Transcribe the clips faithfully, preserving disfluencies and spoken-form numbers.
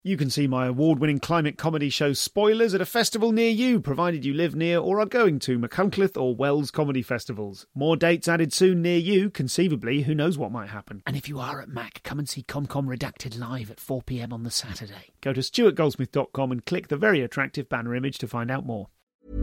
You can see my award-winning climate comedy show Spoilers at a festival near you, provided you live near or are going to Machynlleth or Wells comedy festivals. More dates added soon near you. Conceivably, who knows what might happen. And if you are at Mac, come and see ComCom Redacted live at four p.m. on the Saturday. Go to stuart goldsmith dot com and click the very attractive banner image to find out more.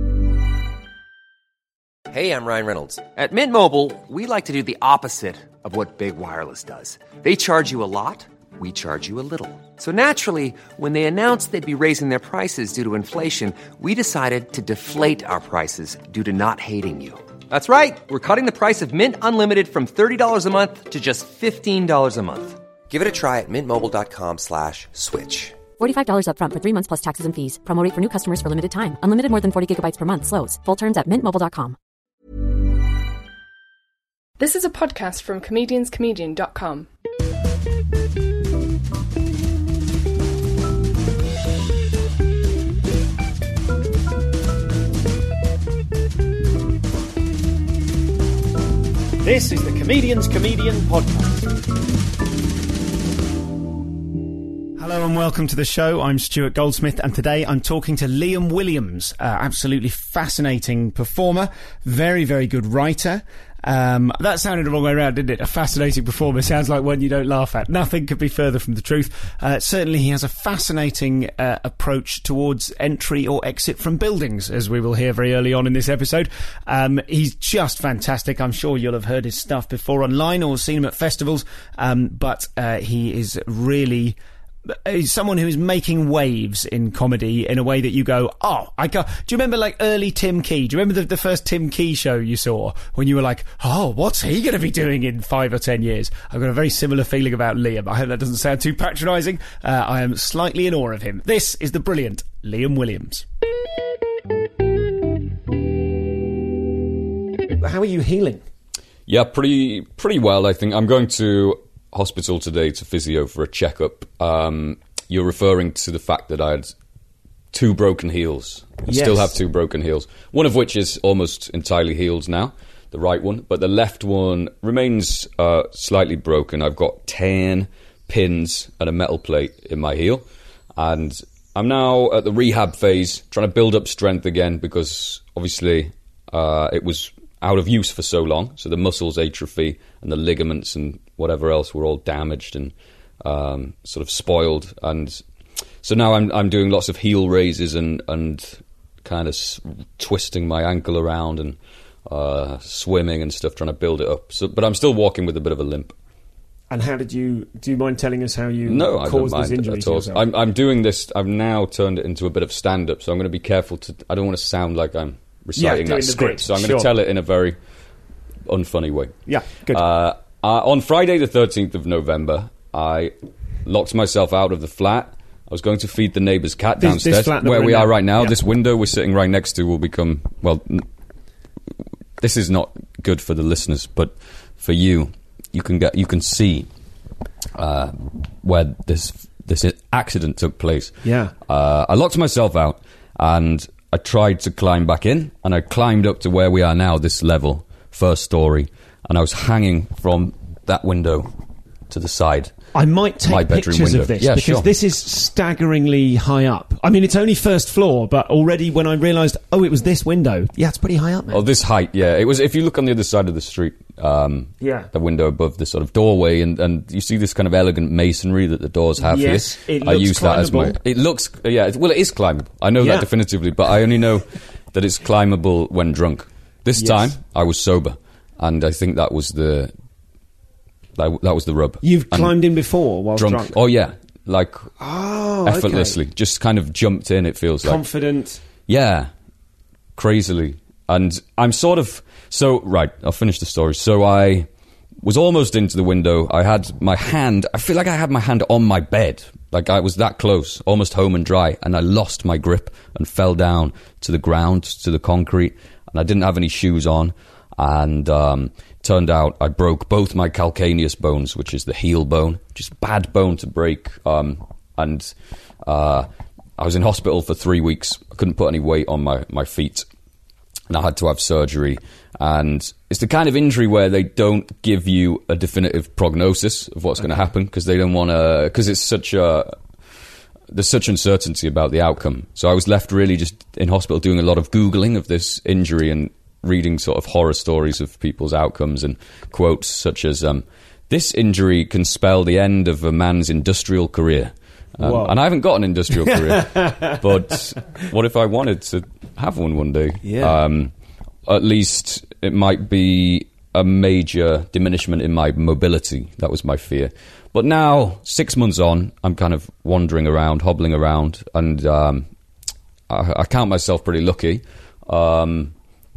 Hey, I'm Ryan Reynolds. At Mint Mobile, we like to do the opposite of what Big Wireless does. They charge you a lot. We charge you a little. So naturally, when they announced they'd be raising their prices due to inflation, we decided to deflate our prices due to not hating you. That's right. We're cutting the price of Mint Unlimited from thirty dollars a month to just fifteen dollars a month. Give it a try at mintmobile.com slash switch. forty-five dollars up front for three months plus taxes and fees. Promo rate for new customers for limited time. Unlimited more than forty gigabytes per month. Slows full terms at mint mobile dot com. This is a podcast from comedians comedian dot com. This is the Comedians Comedian Podcast. Hello and welcome to the show. I'm Stuart Goldsmith, and today I'm talking to Liam Williams, uh, absolutely fascinating performer, very, very good writer. Um, that sounded the wrong way around, didn't it? A fascinating performer sounds like one you don't laugh at. Nothing could be further from the truth. Uh, certainly he has a fascinating uh, approach towards entry or exit from buildings, as we will hear very early on in this episode. Um, he's just fantastic. I'm sure you'll have heard his stuff before online or seen him at festivals, um, but uh, he is really... He's someone who is making waves in comedy in a way that you go, oh, I go. Do you remember like early Tim Key? Do you remember the, the first Tim Key show you saw when you were like, oh, what's he going to be doing in five or ten years? I've got a very similar feeling about Liam. I hope that doesn't sound too patronising. Uh, I am slightly in awe of him. This is the brilliant Liam Williams. How are you healing? Yeah, pretty pretty well, I think. I'm going to hospital today to physio for a checkup. Um, you're referring to the fact that I had two broken heels. I yes. still have two broken heels, one of which is almost entirely healed now, the right one, but the left one remains uh, slightly broken. I've got ten pins and a metal plate in my heel, and I'm now at the rehab phase, trying to build up strength again, because obviously uh, it was out of use for so long, so the muscles atrophy and the ligaments and whatever else were all damaged and um, sort of spoiled, and so now I'm I'm doing lots of heel raises and and kind of s- twisting my ankle around and uh, swimming and stuff, trying to build it up. So, but I'm still walking with a bit of a limp. And how did you? Do you mind telling us how you no, caused I this don't injury mind to at all. yourself? I'm I'm doing this. I've now turned it into a bit of stand up, so I'm going to be careful to. I don't want to sound like I'm reciting yeah, that script, bit. so I'm sure. going to tell it in a very unfunny way. Yeah, good. Uh, uh, on Friday the thirteenth of November, I locked myself out of the flat. I was going to feed the neighbour's cat this, downstairs, this flat where we in are now. right now. Yeah. This window we're sitting right next to will become, well, n- this is not good for the listeners, but for you, you can get, you can see uh, where this this accident took place. Yeah. Uh, I locked myself out, and I tried to climb back in, and I climbed up to where we are now, this level, first story, and I was hanging from that window to the side. I might take My bedroom pictures window. of this Yeah, because sure. this is staggeringly high up. I mean, it's only first floor, but already when I realised, oh, it was this window. Yeah, it's pretty high up, man. Oh, this height, yeah. It was. If you look on the other side of the street, um, Yeah. the window above the sort of doorway, and, and you see this kind of elegant masonry that the doors have Yes, here. it I looks use that as my. climbable. It looks, yeah. It, well, it is climbable. I know Yeah. that definitively, but I only know that it's climbable when drunk. This Yes. time, I was sober, and I think that was the. That, that was the rub. You've And climbed in before while drunk. drunk. Oh yeah, like Oh, effortlessly, okay. just kind of jumped in. It feels like. Confident. Yeah, crazily. And I'm sort of... So, right, I'll finish the story. So I was almost into the window. I had my hand... I feel like I had my hand on my bed. Like I was that close, almost home and dry. And I lost my grip and fell down to the ground, to the concrete. And I didn't have any shoes on. And um, turned out I broke both my calcaneus bones, which is the heel bone. Just bad bone to break. Um, and... Uh, I was in hospital for three weeks. I couldn't put any weight on my, my feet. And I had to have surgery. And it's the kind of injury where they don't give you a definitive prognosis of what's okay. going to happen, because they don't want to... Because it's such a... there's such uncertainty about the outcome. So I was left really just in hospital doing a lot of Googling of this injury and reading sort of horror stories of people's outcomes and quotes such as, um, this injury can spell the end of a man's industrial career. Um, and I haven't got an industrial career, but what if I wanted to have one one day? Yeah. Um, at least it might be a major diminishment in my mobility. That was my fear. But now, six months on, I'm kind of wandering around, hobbling around, and um, I, I count myself pretty lucky. Um,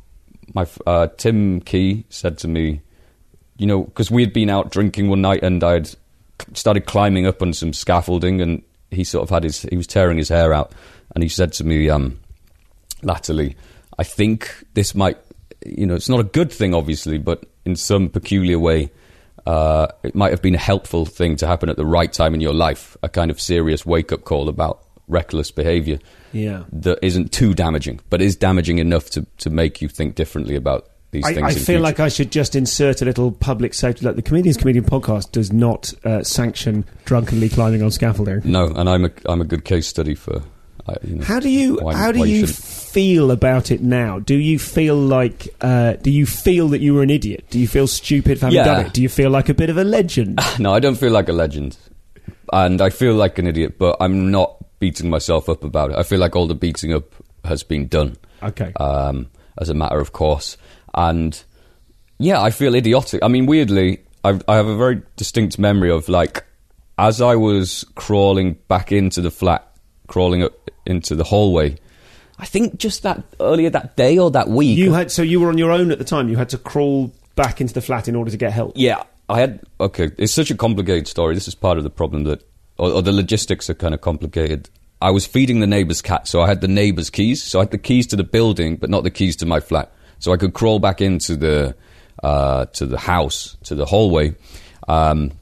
my uh, Tim Key said to me, you know, because we had been out drinking one night and I'd started climbing up on some scaffolding, and he sort of had his, he was tearing his hair out, and he said to me um, latterly, I think this might, you know, it's not a good thing, obviously, but in some peculiar way, uh, it might have been a helpful thing to happen at the right time in your life, a kind of serious wake-up call about reckless behaviour yeah. that isn't too damaging, but is damaging enough to, to make you think differently about these I, things. I in feel future. like I should just insert a little public safety. Like the Comedians Comedian podcast does not uh, sanction drunkenly climbing on scaffolding. No, and I'm a I'm a good case study for. Uh, you know, How do you why, how do why you, you feel about it now? Do you feel like uh, do you feel that you were an idiot? Do you feel stupid for having Yeah. done it? Do you feel like a bit of a legend? No, I don't feel like a legend, and I feel like an idiot, but I'm not beating myself up about it. I feel like all the beating up has been done. Okay. Um, as a matter of course, and yeah, I feel idiotic. I mean, weirdly, I've, I have a very distinct memory of like as I was crawling back into the flat, crawling up into the hallway. I think just that earlier that day or that week. You had so you were on your own at the time. You had to crawl back into the flat in order to get help. Yeah, I had. Okay, it's such a complicated story. This is part of the problem that, or, or the logistics are kind of complicated. I was feeding the neighbour's cat, so I had the neighbour's keys. So I had the keys to the building, but not the keys to my flat. So I could crawl back into the uh, to the house, to the hallway. Um,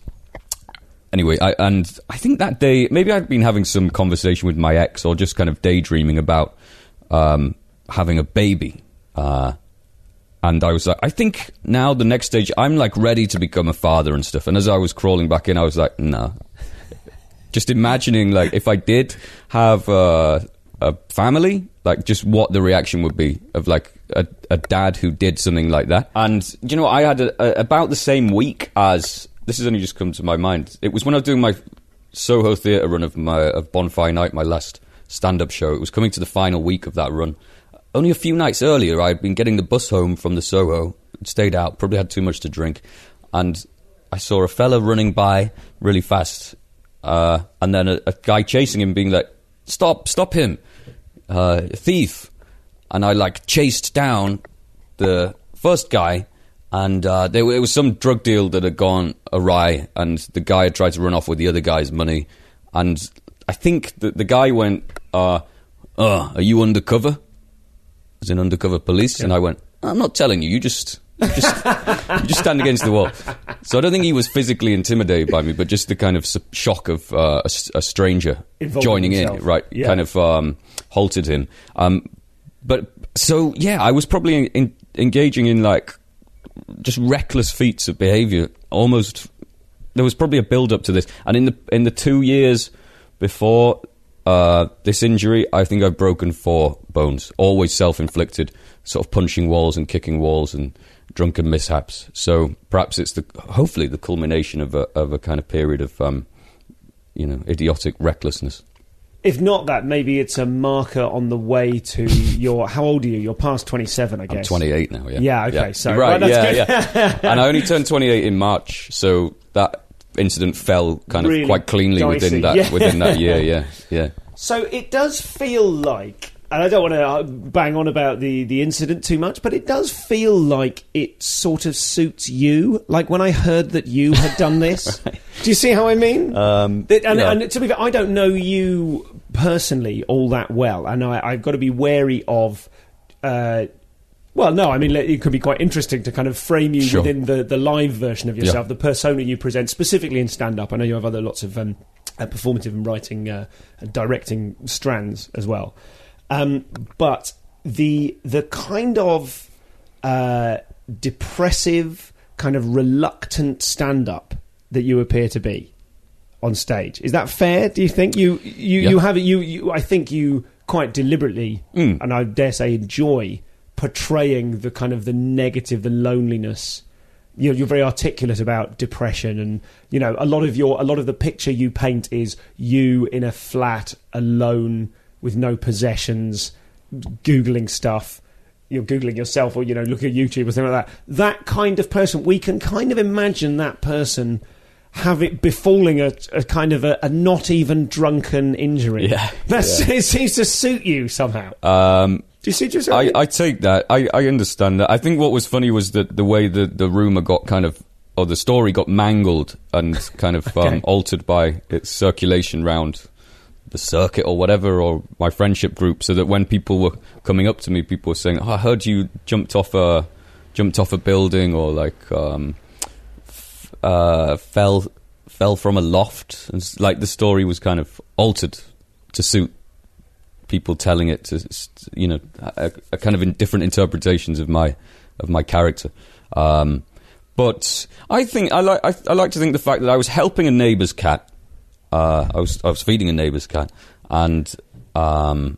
anyway, I, and I think that day, maybe I'd been having some conversation with my ex, or just kind of daydreaming about um, having a baby. Uh, and I was like, I think now the next stage, I'm like ready to become a father and stuff. And as I was crawling back in, I was like, nah. Just imagining, like, if I did have uh, a family, like, just what the reaction would be of, like, a, a dad who did something like that. And, you know, I had a, a, about the same week as... This has only just come to my mind. It was when I was doing my Soho Theatre run of my of Bonfire Night, my last stand-up show. It was coming to the final week of that run. Only a few nights earlier, I'd been getting the bus home from the Soho, stayed out, probably had too much to drink, and I saw a fella running by really fast... Uh, and then a, a guy chasing him being like, stop, stop him, uh, thief. And I like chased down the first guy, and uh, there it was some drug deal that had gone awry, and the guy had tried to run off with the other guy's money. And I think that the guy went, uh, uh, are you undercover? As in undercover police? Yeah. And I went, I'm not telling you, you just... You just, you just stand against the wall. So I don't think he was physically intimidated by me, but just the kind of shock of uh, a, a stranger Involving joining himself. in, right? Yeah. Kind of um, halted him. Um, but so yeah, I was probably in, in, engaging in like just reckless feats of behaviour. Almost, there was probably a build up to this, and in the in the two years before uh, this injury, I think I've broken four bones, always self inflicted, sort of punching walls and kicking walls and drunken mishaps. So perhaps it's the hopefully the culmination of a of a kind of period of um, you know, idiotic recklessness. If not that, maybe it's a marker on the way to your... How old are you? You're past twenty-seven, I guess. I'm twenty-eight now. Yeah. Yeah. Okay. Yeah. So You're right. Well, yeah. that's Yeah. And I only turned twenty-eight in March, so that incident fell kind of Really quite cleanly dicey. within that Yeah. within that year. Yeah. Yeah. So it does feel like, and I don't want to bang on about the, the incident too much, but it does feel like it sort of suits you. Like when I heard that you had done this. Right. Do you see how I mean? Um, it, and, yeah. and to be fair, I don't know you personally all that well, and I, I've got to be wary of... Uh, well, no, I mean, it could be quite interesting to kind of frame you Sure. within the, the live version of yourself, Yeah. the persona you present, specifically in stand-up. I know you have other lots of um, uh, performative and writing uh, and directing strands as well. Um, but the the kind of uh, depressive, kind of reluctant stand-up that you appear to be, on stage. Is that fair? Do you think you you, Yeah. you have you, you? I think you quite deliberately, Mm. and I dare say enjoy portraying the kind of the negative, the loneliness. You know, you're very articulate about depression, and you know a lot of your a lot of the picture you paint is you in a flat, alone, with no possessions, googling stuff. You're googling yourself, or you know, look at YouTube or something like that. That kind of person, we can kind of imagine that person have it befalling a, a kind of a, a not even drunken injury. Yeah, That's, yeah. It seems to suit you somehow. Um, Do you suit yourself? I, I take that. I, I understand that. I think what was funny was that the way the, the rumour got kind of, or the story got mangled and kind of Okay. um, altered by its circulation round the circuit or whatever, or my friendship group, so that when people were coming up to me, people were saying, oh, I heard you jumped off a jumped off a building, or like um, f- uh, fell fell from a loft. And s- like the story was kind of altered to suit people telling it to, you know, a, a kind of in different interpretations of my of my character. Um, but I think I like I, I like to think the fact that I was helping a neighbour's cat. Uh, I was I was feeding a neighbour's cat, and um,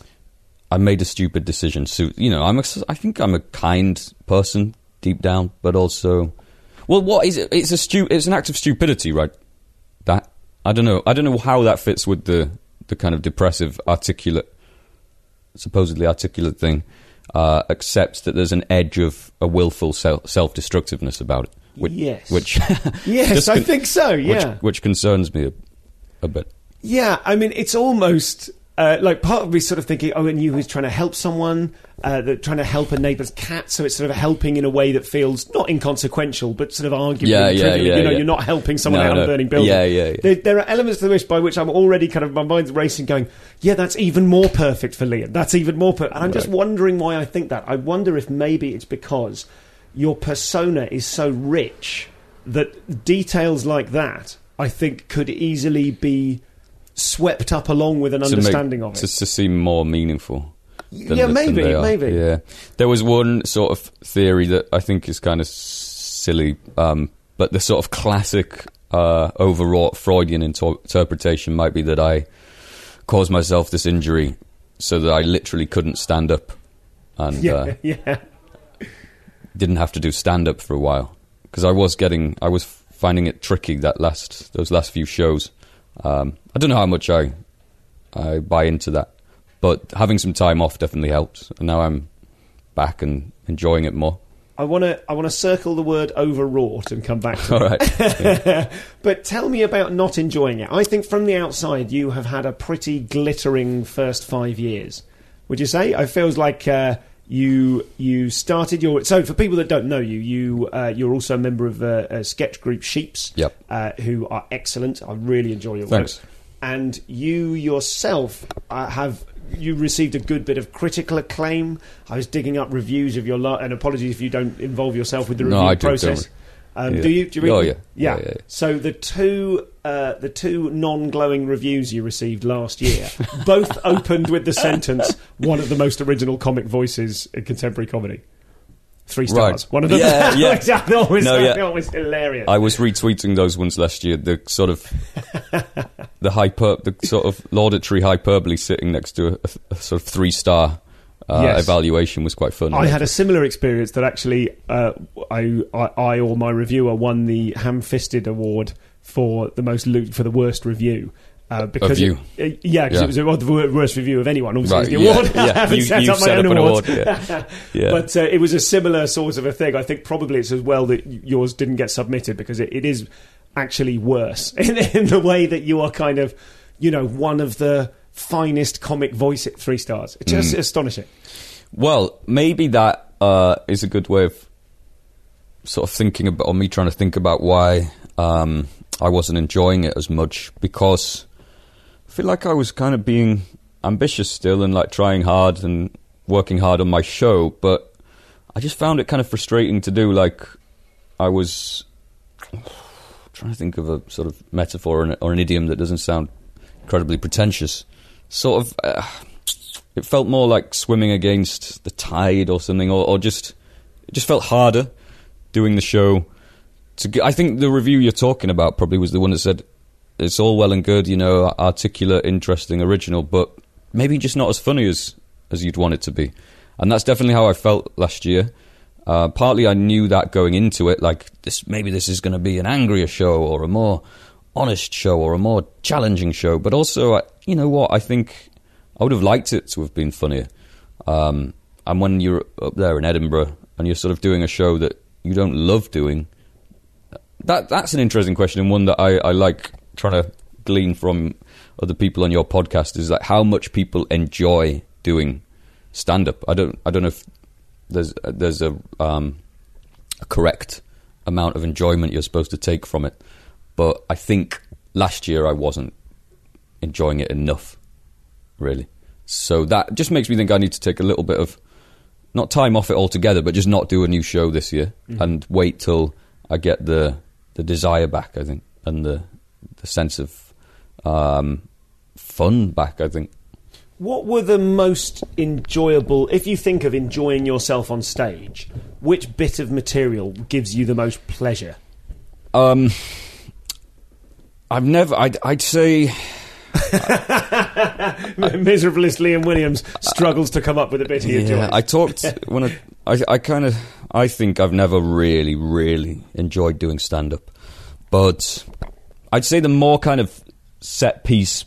I made a stupid decision. So you know, I'm a, I think I'm a kind person deep down, but also, well, what is it? It's a stu- It's an act of stupidity, right? That I don't know. I don't know how that fits with the the kind of depressive, articulate, supposedly articulate thing. Uh, accepts that there's an edge of a willful self self destructiveness about it. Which, Yes. Which yes, just I con- think so. Yeah. Which, which concerns me a, a bit. Yeah, I mean, it's almost uh, like part of me sort of thinking, oh, and you was trying to help someone, uh, that trying to help a neighbour's cat, so it's sort of helping in a way that feels not inconsequential, but sort of arguably, Yeah, yeah, trivial. yeah, you know, yeah. you're not helping someone No, out of no. a burning building. Yeah, yeah, yeah. There, there are elements to this by which I'm already kind of, my mind's racing, going, yeah, that's even more perfect for Liam. That's even more perfect. And I'm just Right. wondering why I think that. I wonder if maybe it's because your persona is so rich that details like that, I think, could easily be swept up along with an To make- understanding of it. to, to seem more meaningful. than Yeah, the- than maybe, they are. maybe. Yeah, there was one sort of theory that I think is kind of silly, um, but the sort of classic uh, overwrought Freudian inter- interpretation might be that I caused myself this injury so that I literally couldn't stand up, and Yeah, uh, yeah. didn't have to do stand up for a while, because I was getting, I was finding it tricky that last those last few shows. Um, I don't know how much I I buy into that, but having some time off definitely helped, and now I'm back and enjoying it more. I want to I want to circle the word overwrought and come back to All right. But tell me about not enjoying it. I think from the outside you have had a pretty glittering first five years. Would you say? It feels like uh, you you started your... So for people that don't know you, you uh, you're also a member of uh, a sketch group Sheeps, Yep. uh, who are excellent. I really enjoy your Thanks. work. And you yourself uh, have... You received a good bit of critical acclaim. I was digging up reviews of your... La- and apologies if you don't involve yourself with the No, review I do, don't process. Um, Yeah. Do you? Do you read Oh, them? yeah. yeah. Yeah, yeah, yeah. So the two, uh, the two non-glowing reviews you received last year, both opened with the sentence, "One of the most original comic voices in contemporary comedy." Three stars. Right. One of them. Yeah, yeah. I thought was, No, I yeah. thought was hilarious. I was retweeting those ones last year. The sort of the hyper, the sort of laudatory hyperbole sitting next to a, a sort of three star uh, Yes. evaluation was quite fun. I had a similar experience that actually uh, I, I, I or my reviewer won the Ham-Fisted Award for the most lo- for the worst review. Uh, because you? It, uh, yeah, because Yeah. it was well, the wor- worst review of anyone. Obviously, Right, it's the yeah, award. I yeah. haven't You- set you've up my set own up an award. award, yeah. Yeah. But uh, it was a similar sort of a thing. I think probably it's as well that yours didn't get submitted because it, it is actually worse in, in the way that you are kind of, you know, one of the finest comic voice at three stars. It's just Mm. astonishing. Well, maybe that uh, is a good way of sort of thinking about, or me trying to think about why um, I wasn't enjoying it as much, because I feel like I was kind of being ambitious still and like trying hard and working hard on my show, but I just found it kind of frustrating to do. Like I was trying to think of a sort of metaphor or an, or an idiom that doesn't sound incredibly pretentious. Sort of... Uh, It felt more like swimming against the tide or something, or, or just it just felt harder doing the show. To get, I think the review you're talking about probably was the one that said it's all well and good, you know, articulate, interesting, original, but maybe just not as funny as, as you'd want it to be. And that's definitely how I felt last year. Uh, partly I knew that going into it, like, this maybe this is going to be an angrier show or a more honest show or a more challenging show. But also, I, you know what, I think I would have liked it to have been funnier. Um, and when you're up there in Edinburgh and you're sort of doing a show that you don't love doing, that that's an interesting question, and one that I, I like trying to glean from other people on your podcast, is like how much people enjoy doing stand-up. I don't I don't know if there's there's a, um, a correct amount of enjoyment you're supposed to take from it, but I think last year I wasn't enjoying it enough, really. So that just makes me think I need to take a little bit of, not time off it altogether, but just not do a new show this year, mm. and wait till I get the the desire back, I think, and the the sense of um, fun back, I think. What were the most enjoyable, if you think of enjoying yourself on stage, which bit of material gives you the most pleasure? Um, I've never, I'd, I'd say... Miserablest Liam Williams struggles to come up with a bit he enjoys. Yeah, I talked, when I, I, I kind of, I think I've never really, really enjoyed doing stand-up. But I'd say the more kind of set piece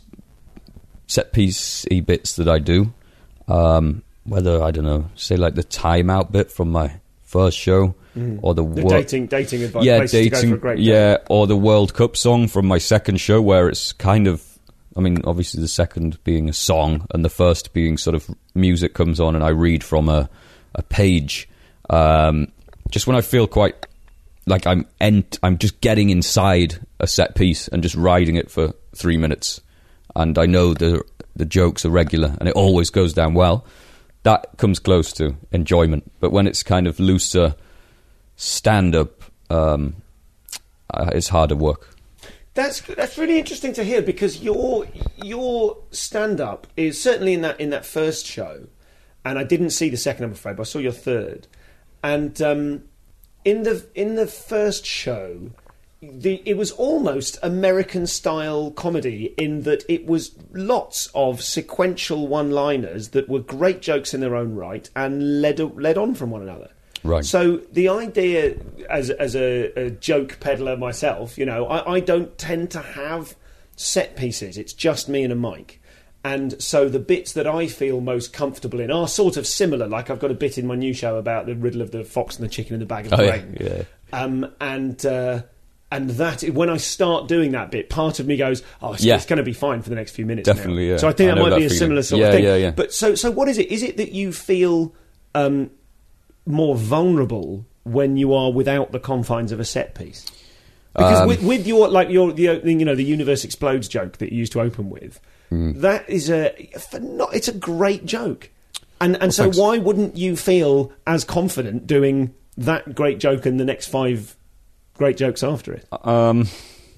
set piece-y bits that I do, um, whether, I don't know, say like the Time Out bit from my first show, mm. or the, the wor- dating dating advice, yeah, places dating, to go for a great yeah, day. Or the World Cup song from my second show, where it's kind of, I mean, obviously the second being a song and the first being sort of music comes on and I read from a, a page. Um, just when I feel quite like I'm ent- I'm just getting inside a set piece and just riding it for three minutes. And I know the the jokes are regular and it always goes down well. That comes close to enjoyment. But when it's kind of looser stand-up, um, uh, it's harder work. That's that's really interesting to hear, because your your stand-up is certainly in that in that first show, and I didn't see the second, I'm afraid, but I saw your third. And um, in the in the first show, The, it was almost American-style comedy in that it was lots of sequential one-liners that were great jokes in their own right and led led on from one another. Right. So the idea, as as a, a joke peddler myself, you know, I, I don't tend to have set pieces. It's just me and a mic. And so the bits that I feel most comfortable in are sort of similar. Like I've got a bit in my new show about the riddle of the fox and the chicken in the bag of oh, grain. Yeah, yeah. Um, and... Uh, And that, when I start doing that bit, part of me goes, "Oh, it's, yeah. it's going to be fine for the next few minutes." Definitely, now. yeah. So I think I that might that be a feeling. similar sort yeah, of thing. Yeah, yeah. But so, so what is it? Is it that you feel um, more vulnerable when you are without the confines of a set piece? Because um, with, with your like your the you know the universe explodes joke that you used to open with, mm. that is a not, it's a great joke, and and well, so thanks. Why wouldn't you feel as confident doing that great joke and the next five great jokes after it? Um,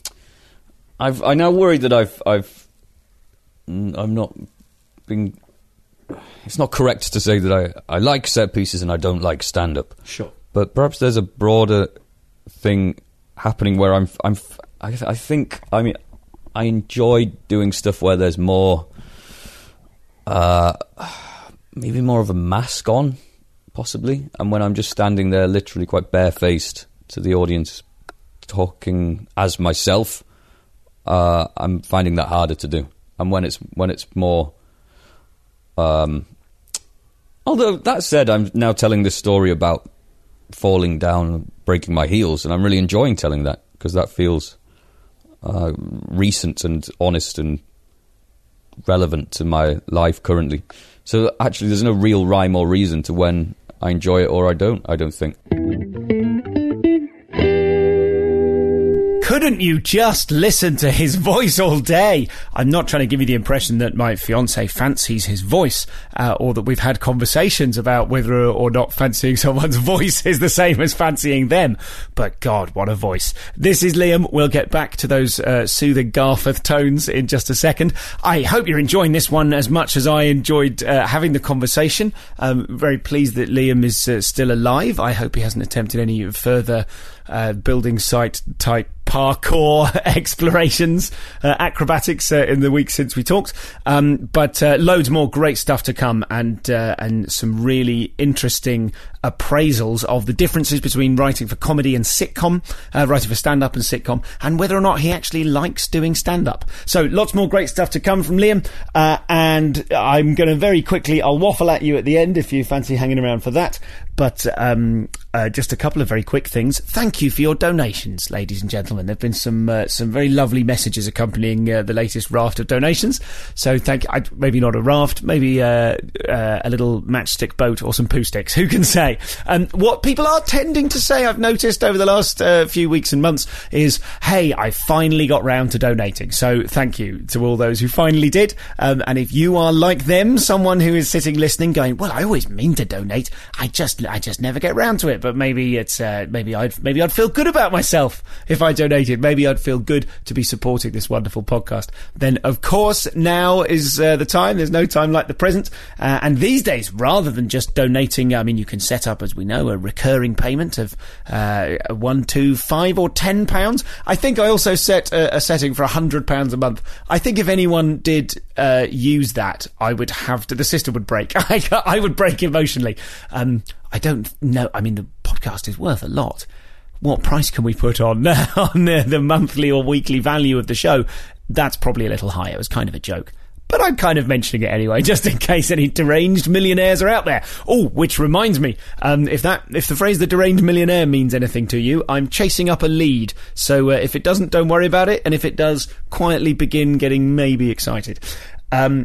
I've I now worry that I've I've I'm not being. It's not correct to say that I, I like set pieces and I don't like stand up. Sure, but perhaps there's a broader thing happening where I'm I'm I, I think I mean I enjoy doing stuff where there's more, uh, maybe more of a mask on, possibly, and when I'm just standing there, literally quite barefaced to the audience, talking as myself, uh, I'm finding that harder to do. And when it's when it's more, um, although that said, I'm now telling this story about falling down and breaking my heels, and I'm really enjoying telling that because that feels uh, recent and honest and relevant to my life currently. So actually, there's no real rhyme or reason to when I enjoy it or I don't. I don't think. Couldn't you just listen to his voice all day? I'm not trying to give you the impression that my fiancé fancies his voice, uh, or that we've had conversations about whether or not fancying someone's voice is the same as fancying them. But God, what a voice. This is Liam. We'll get back to those uh, soothing Garforth tones in just a second. I hope you're enjoying this one as much as I enjoyed uh, having the conversation. I'm very pleased that Liam is uh, still alive. I hope he hasn't attempted any further uh, building site type parkour explorations, uh, acrobatics uh, in the week since we talked. Um, but uh, loads more great stuff to come, and uh, and some really interesting appraisals of the differences between writing for comedy and sitcom, uh, writing for stand-up and sitcom, and whether or not he actually likes doing stand-up. So lots more great stuff to come from Liam, uh, and I'm going to very quickly, I'll waffle at you at the end if you fancy hanging around for that. But um, uh, just a couple of very quick things. Thank you for your donations, ladies and gentlemen. There have been some uh, some very lovely messages accompanying uh, the latest raft of donations. So thank you. I, maybe not a raft, maybe uh, uh, a little matchstick boat or some poo sticks. Who can say? Um, what people are tending to say, I've noticed over the last uh, few weeks and months, is, hey, I finally got round to donating. So thank you to all those who finally did. Um, and if you are like them, someone who is sitting listening going, well, I always mean to donate, I just I just never get round to it. But maybe it's uh, maybe I'd maybe I'd feel good about myself if I donated. Maybe I'd feel good to be supporting this wonderful podcast. Then, of course, now is uh, the time. There's no time like the present. Uh, and these days, rather than just donating, I mean, you can set up, as we know, a recurring payment of uh, one, two, five, or ten pounds. I think I also set a, a setting for a hundred pounds a month. I think if anyone did uh, use that, I would have to. The system would break. I, I would break emotionally. Um, I don't know. I mean, the podcast is worth a lot. What price can we put on on the, the monthly or weekly value of the show? That's probably a little high. It was kind of a joke. But I'm kind of mentioning it anyway, just in case any deranged millionaires are out there. Oh, which reminds me, um, if that, if the phrase "the deranged millionaire" means anything to you, I'm chasing up a lead. So uh, if it doesn't, don't worry about it. And if it does, quietly begin getting maybe excited. Um,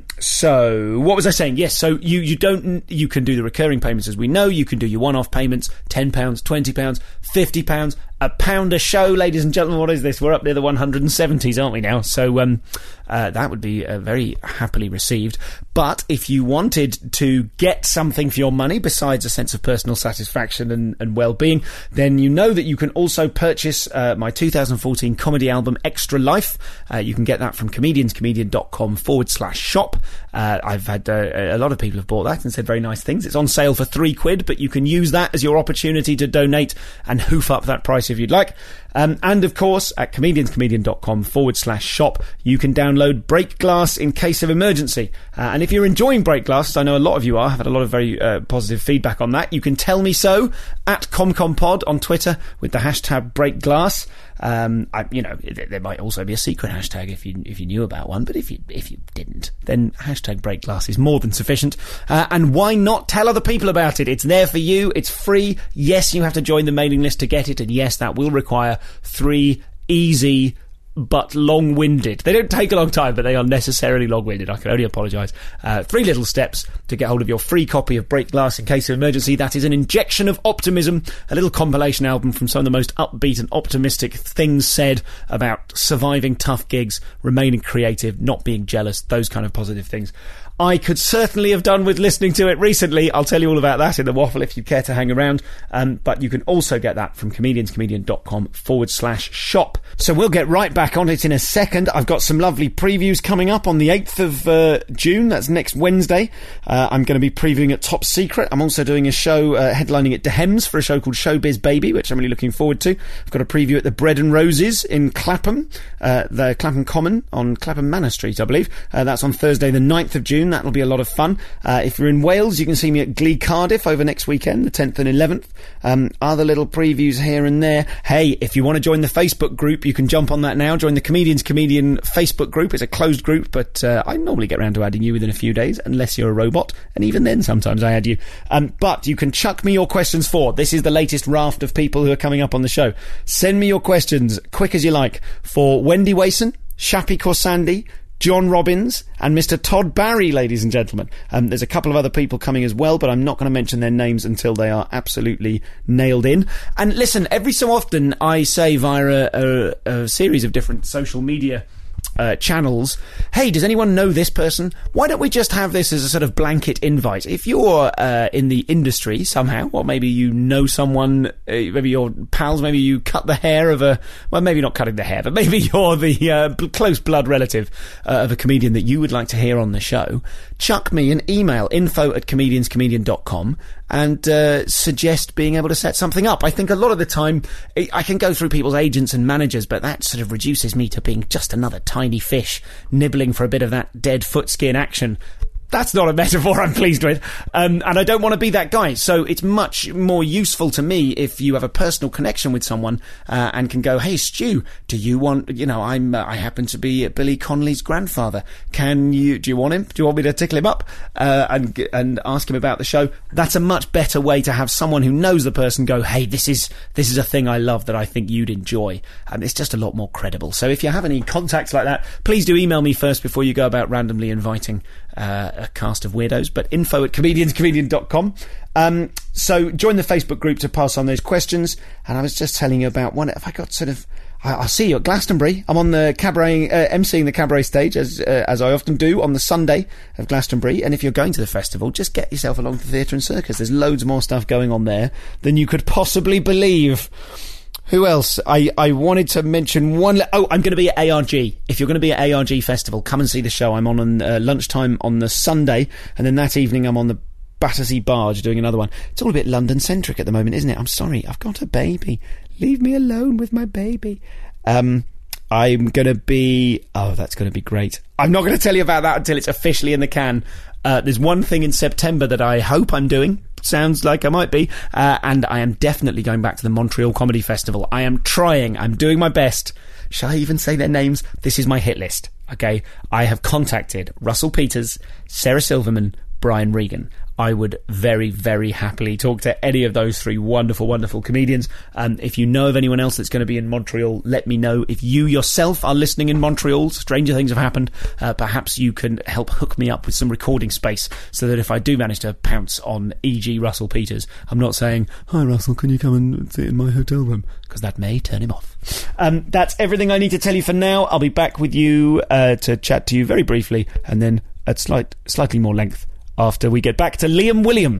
so what was I saying? Yes. So you, you don't, you can do the recurring payments, as we know. You can do your one-off payments, ten pounds, twenty pounds, fifty pounds, a pound a show, ladies and gentlemen. What is this? We're up near the one hundred seventies, aren't we now? So, um, uh, that would be uh, very happily received. But if you wanted to get something for your money besides a sense of personal satisfaction and, and well-being, then you know that you can also purchase uh, my two thousand fourteen comedy album, Extra Life. Uh, you can get that from comedianscomedian.com forward slash shop. Uh, I've had uh, a lot of people have bought that and said very nice things. It's on sale for three quid, but you can use that as your opportunity to donate and hoof up that price if you'd like. Um, and of course, at comedianscomedian.com forward slash shop, you can download Break Glass in case of emergency. Uh, and if you're enjoying Break Glass, I know a lot of you are, I've had a lot of very uh, positive feedback on that. You can tell me so at ComComPod on Twitter with the hashtag Break Glass. Um, I, you know, there might also be a secret hashtag if you if you knew about one, but if you if you didn't, then hashtag Break Glass is more than sufficient. Uh, and why not tell other people about it? It's there for you. It's free. Yes, you have to join the mailing list to get it, and yes, that will require three easy but long-winded. They don't take a long time, but they are necessarily long-winded. I can only apologise. Uh, three little steps to get hold of your free copy of Break Glass in case of emergency. That is an injection of optimism, a little compilation album from some of the most upbeat and optimistic things said about surviving tough gigs, remaining creative, not being jealous, those kind of positive things. I could certainly have done with listening to it recently. I'll tell you all about that in the waffle if you care to hang around. Um, but you can also get that from comedianscomedian.com forward slash shop. So we'll get right back on it in a second. I've got some lovely previews coming up on the eighth of uh, June. That's next Wednesday. Uh, I'm going to be previewing at Top Secret. I'm also doing a show uh, headlining at Dehems for a show called Showbiz Baby, which I'm really looking forward to. I've got a preview at the Bread and Roses in Clapham, uh, the Clapham Common on Clapham Manor Street, I believe. Uh, that's on Thursday the ninth of June. That'll be a lot of fun. Uh, if you're in Wales, you can see me at Glee Cardiff over next weekend, the tenth and eleventh. Um, other little previews here and there. Hey, if you want to join the Facebook group, you can jump on that now. Join the Comedians Comedian Facebook group. It's a closed group, but uh, I normally get around to adding you within a few days, unless you're a robot. And even then, sometimes I add you. Um, but you can chuck me your questions for. This is the latest raft of people who are coming up on the show. Send me your questions, quick as you like, for Wendy Wason, Shappy Corsandi, John Robbins and Mister Todd Barry, ladies and gentlemen. Um, there's a couple of other people coming as well, but I'm not going to mention their names until they are absolutely nailed in. And listen, every so often I say via a, a, a series of different social media Uh, channels, hey, does anyone know this person? Why don't we just have this as a sort of blanket invite? If you're uh, in the industry somehow, or maybe you know someone, uh, maybe you're pals, maybe you cut the hair of a, well, maybe not cutting the hair, but maybe you're the uh, b- close blood relative uh, of a comedian that you would like to hear on the show, chuck me an email, info at comedianscomedian dot com, and uh, suggest being able to set something up. I think a lot of the time I can go through people's agents and managers, but that sort of reduces me to being just another tiny fish nibbling for a bit of that dead foot skin action. That's not a metaphor I'm pleased with. Um, and I don't want to be that guy. So it's much more useful to me if you have a personal connection with someone uh, and can go, hey, Stu, do you want, you know, I'm, uh, I happen to be Billy Connolly's grandfather. Can you, do you want him? Do you want me to tickle him up uh, and and ask him about the show? That's a much better way to have someone who knows the person go, hey, this is, this is a thing I love that I think you'd enjoy. And it's just a lot more credible. So if you have any contacts like that, please do email me first before you go about randomly inviting uh, a cast of weirdos, but info at comedians comedian dot com. Um, so join the Facebook group to pass on those questions. And I was just telling you about one. If I got sort of, I, I'll see you at Glastonbury. I'm on the cabaret, uh, emceeing the cabaret stage as uh, as I often do on the Sunday of Glastonbury. And if you're going to the festival, just get yourself along to the Theatre and Circus. There's loads more stuff going on there than you could possibly believe. Who else? I, I wanted to mention one... Le- oh, I'm going to be at A R G. If you're going to be at A R G Festival, come and see the show. I'm on on uh, lunchtime on the Sunday, and then that evening I'm on the Battersea Barge doing another one. It's all a bit London-centric at the moment, isn't it? I'm sorry. I've got a baby. Leave me alone with my baby. Um, I'm going to be... Oh, that's going to be great. I'm not going to tell you about that until it's officially in the can. Uh, there's one thing in September that I hope I'm doing. Sounds like I might be. Uh, and I am definitely going back to the Montreal Comedy Festival. I am trying. I'm doing my best. Shall I even say their names? This is my hit list. Okay. I have contacted Russell Peters, Sarah Silverman, Brian Regan. I would very, very happily talk to any of those three wonderful, wonderful comedians. Um, if you know of anyone else that's going to be in Montreal, let me know. If you yourself are listening in Montreal, stranger things have happened. Uh, perhaps you can help hook me up with some recording space so that if I do manage to pounce on for example Russell Peters, I'm not saying, hi Russell, can you come and sit in my hotel room? Because that may turn him off. Um, that's everything I need to tell you for now. I'll be back with you uh, to chat to you very briefly and then at slight, slightly more length after we get back to Liam Williams.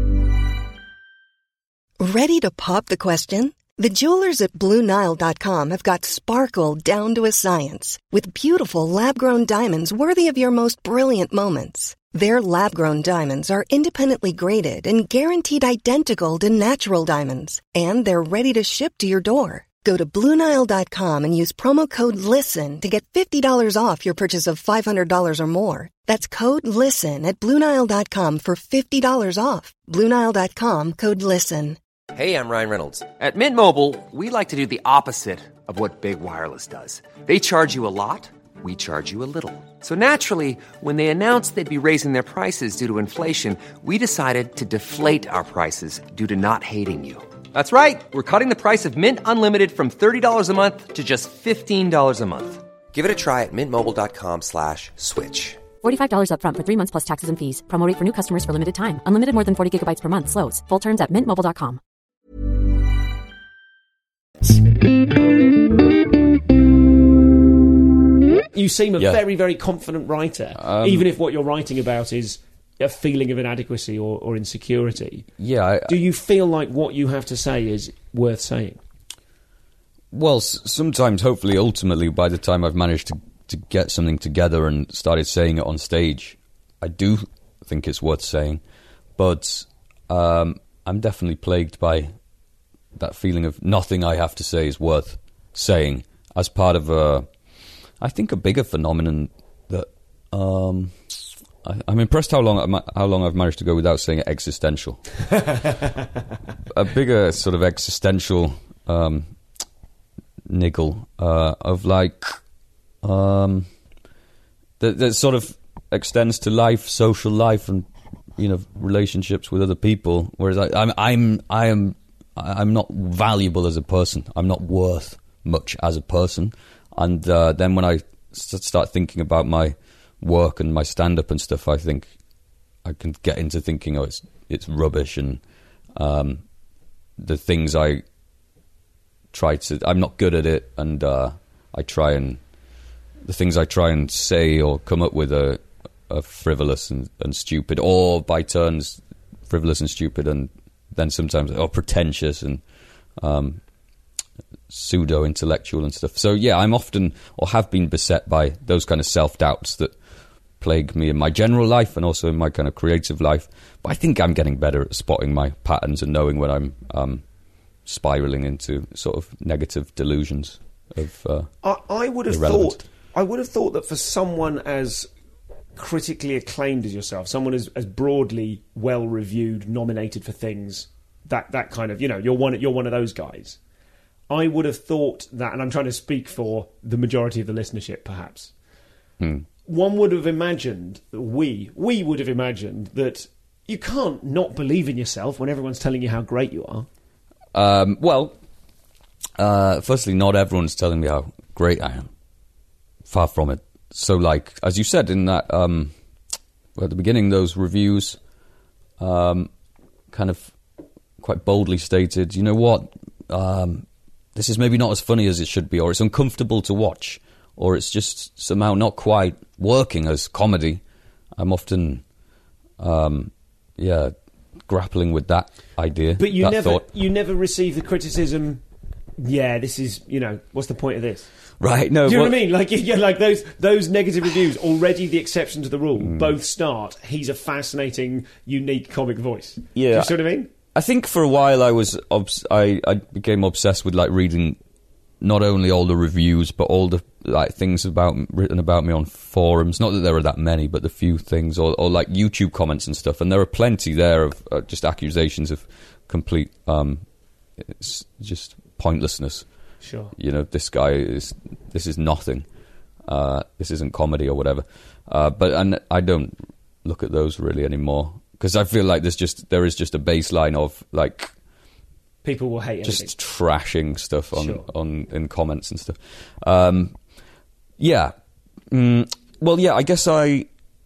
Ready to pop the question? The jewelers at Blue Nile dot com have got sparkle down to a science with beautiful lab-grown diamonds worthy of your most brilliant moments. Their lab-grown diamonds are independently graded and guaranteed identical to natural diamonds, and they're ready to ship to your door. Go to Blue Nile dot com and use promo code LISTEN to get fifty dollars off your purchase of five hundred dollars or more. That's code LISTEN at Blue Nile dot com for fifty dollars off. Blue Nile dot com, code LISTEN. Hey, I'm Ryan Reynolds. At Mint Mobile, we like to do the opposite of what Big Wireless does. They charge you a lot, we charge you a little. So naturally, when they announced they'd be raising their prices due to inflation, we decided to deflate our prices due to not hating you. That's right. We're cutting the price of Mint Unlimited from thirty dollars a month to just fifteen dollars a month. Give it a try at mintmobile.com slash switch. forty-five dollars up front for three months plus taxes and fees. Promo rate for new customers for limited time. Unlimited more than forty gigabytes per month. Slows full terms at mint mobile dot com. You seem a yeah. very, very confident writer, um, even if what you're writing about is a feeling of inadequacy or, or insecurity. Yeah. I, Do you feel like what you have to say is worth saying? Well, s- sometimes, hopefully, ultimately, by the time I've managed to, to get something together and started saying it on stage, I do think it's worth saying. But um, I'm definitely plagued by that feeling of nothing I have to say is worth saying as part of a, I think, a bigger phenomenon that um, I, I'm impressed how long I'm, how long I've managed to go without saying it, existential. A bigger sort of existential um, niggle uh, of like um, that, that sort of extends to life, social life, and you know relationships with other people. Whereas I, I'm I'm I am I'm not valuable as a person. I'm not worth much as a person. And uh, then when I start thinking about my work and my stand-up and stuff, I think I can get into thinking, oh, it's it's rubbish, and um, the things I try to, I'm not good at it, and uh, I try and the things I try and say or come up with are, are frivolous and, and stupid, or by turns frivolous and stupid, and then sometimes or pretentious and um, pseudo-intellectual and stuff. So yeah, I'm often or have been beset by those kind of self-doubts that plague me in my general life and also in my kind of creative life. But I think I'm getting better at spotting my patterns and knowing when I'm um, spiraling into sort of negative delusions of uh, I, I would have irrelevance. thought. I would have thought that for someone as critically acclaimed as yourself, someone as, as broadly well reviewed, nominated for things, that that kind of, you know, you're one you're one of those guys. I would have thought that, and I'm trying to speak for the majority of the listenership, perhaps. Hmm. One would have imagined, we, we would have imagined that you can't not believe in yourself when everyone's telling you how great you are. Um, well, uh, firstly, not everyone's telling me how great I am. Far from it. So, like, as you said in that, um, at the beginning, those reviews um, kind of quite boldly stated, you know what, um, this is maybe not as funny as it should be, or it's uncomfortable to watch, or it's just somehow not quite working as comedy. I'm often, um, yeah, grappling with that idea. But you that never, thought. you never receive the criticism. Yeah, this is, you know, what's the point of this? Right? No, Do you know well, what I mean? Like, yeah, like those those negative reviews, already the exception to the rule. Mm. Both start. He's a fascinating, unique comic voice. Yeah. Do you see what I mean? I think for a while I was obs- I, I became obsessed with like reading not only all the reviews but all the like things about written about me on forums. Not that there are that many, but the few things, or, or like YouTube comments and stuff. And there are plenty there of uh, just accusations of complete, um, it's just pointlessness. Sure. You know, this guy is this is nothing. Uh, this isn't comedy or whatever. Uh, but and I don't look at those really anymore. Because I feel like there's just there is just a baseline of like people will hate just anything. trashing stuff on, Sure. on in comments and stuff. Um, yeah, mm, well, yeah. I guess I,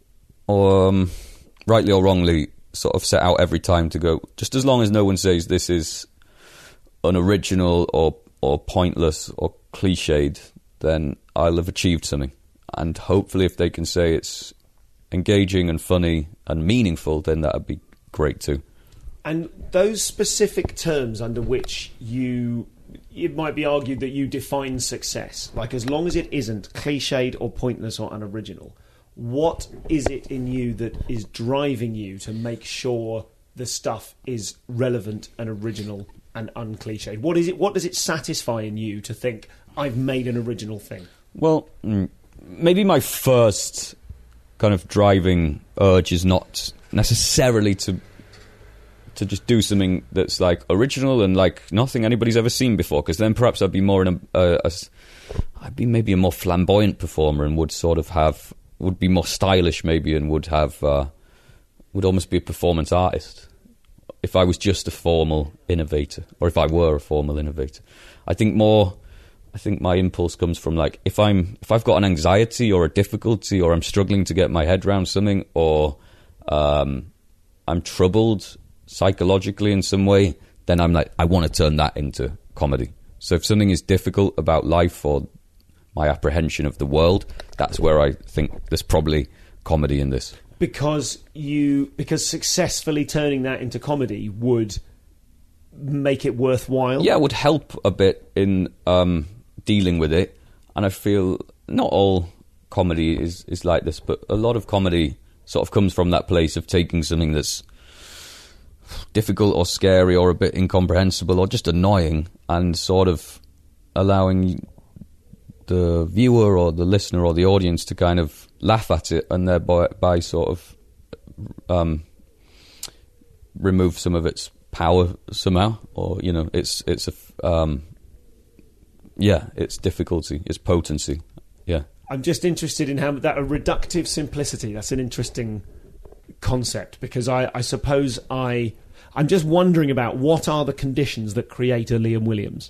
um, rightly or wrongly, sort of set out every time to go. Just as long as no one says this is unoriginal or or pointless or cliched, then I'll have achieved something. And hopefully, if they can say it's engaging and funny and meaningful, then that would be great too. And those specific terms under which you, it might be argued that you define success, like as long as it isn't cliched or pointless or unoriginal, what is it in you that is driving you to make sure the stuff is relevant and original and uncliched? What is it? What does it satisfy in you to think I've made an original thing? Well, mm, maybe my first kind of driving urge is not necessarily to to just do something that's like original and like nothing anybody's ever seen before, because then perhaps I'd be more in a, a, a I'd be maybe a more flamboyant performer and would sort of have would be more stylish maybe and would have uh, would almost be a performance artist if I was just a formal innovator, or if I were a formal innovator. I think more I think my impulse comes from like if I'm if I've got an anxiety or a difficulty, or I'm struggling to get my head around something, or um, I'm troubled psychologically in some way, then I'm like I want to turn that into comedy. So if something is difficult about life or my apprehension of the world, that's where I think there's probably comedy in this. Because you because successfully turning that into comedy would make it worthwhile. Yeah, it would help a bit in um, dealing with it. And I feel not all comedy is, is like this, but a lot of comedy sort of comes from that place of taking something that's difficult or scary or a bit incomprehensible or just annoying and sort of allowing the viewer or the listener or the audience to kind of laugh at it and thereby by sort of um, remove some of its power somehow, or you know, it's it's a um, yeah, its difficulty, its potency. Yeah, I'm just interested in how that a reductive simplicity. That's an interesting concept, because I, I suppose I I'm just wondering about what are the conditions that create a Liam Williams.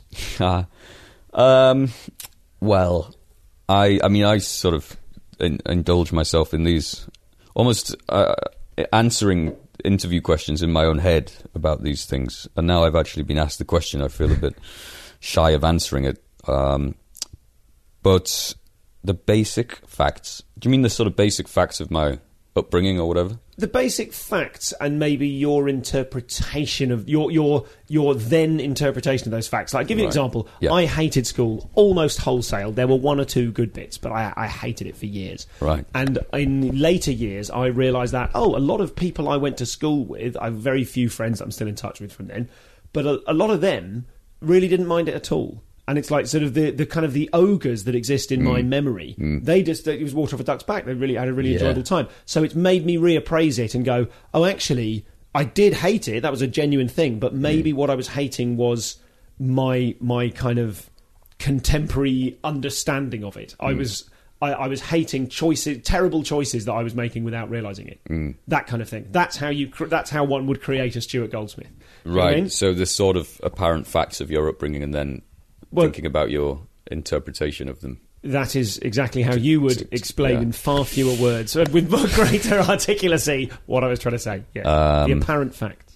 um, well, I I mean I sort of in, indulge myself in these almost uh, answering interview questions in my own head about these things, and now I've actually been asked the question, I feel a bit shy of answering it. Um, but the basic facts. Do you mean the sort of basic facts of my upbringing or whatever. The basic facts and maybe your interpretation of your your your then interpretation of those facts. Like, I'll give you an Right. example. Yeah. I hated school almost wholesale. There were one or two good bits, but I, I hated it for years. Right. And in later years, I realised that, oh, a lot of people I went to school with, I have very few friends that I'm still in touch with from then, but a, a lot of them really didn't mind it at all. And it's like sort of the, the kind of the ogres that exist in my memory. They just, it was water off a duck's back. They really had a really Yeah. enjoyable time. So it's made me reappraise it and go, oh, actually, I did hate it. That was a genuine thing. But maybe what I was hating was my my kind of contemporary understanding of it. I was I, I was hating choices, terrible choices that I was making without realising it. That kind of thing. That's how you. Cr- that's how one would create a Stuart Goldsmith. You know what I Right. mean? So the sort of apparent facts of your upbringing and then Well- thinking about your interpretation of them. That is exactly how you would to- explain yeah. in far fewer words, uh, with more greater articulacy, what I was trying to say. Yeah. Um, the apparent fact.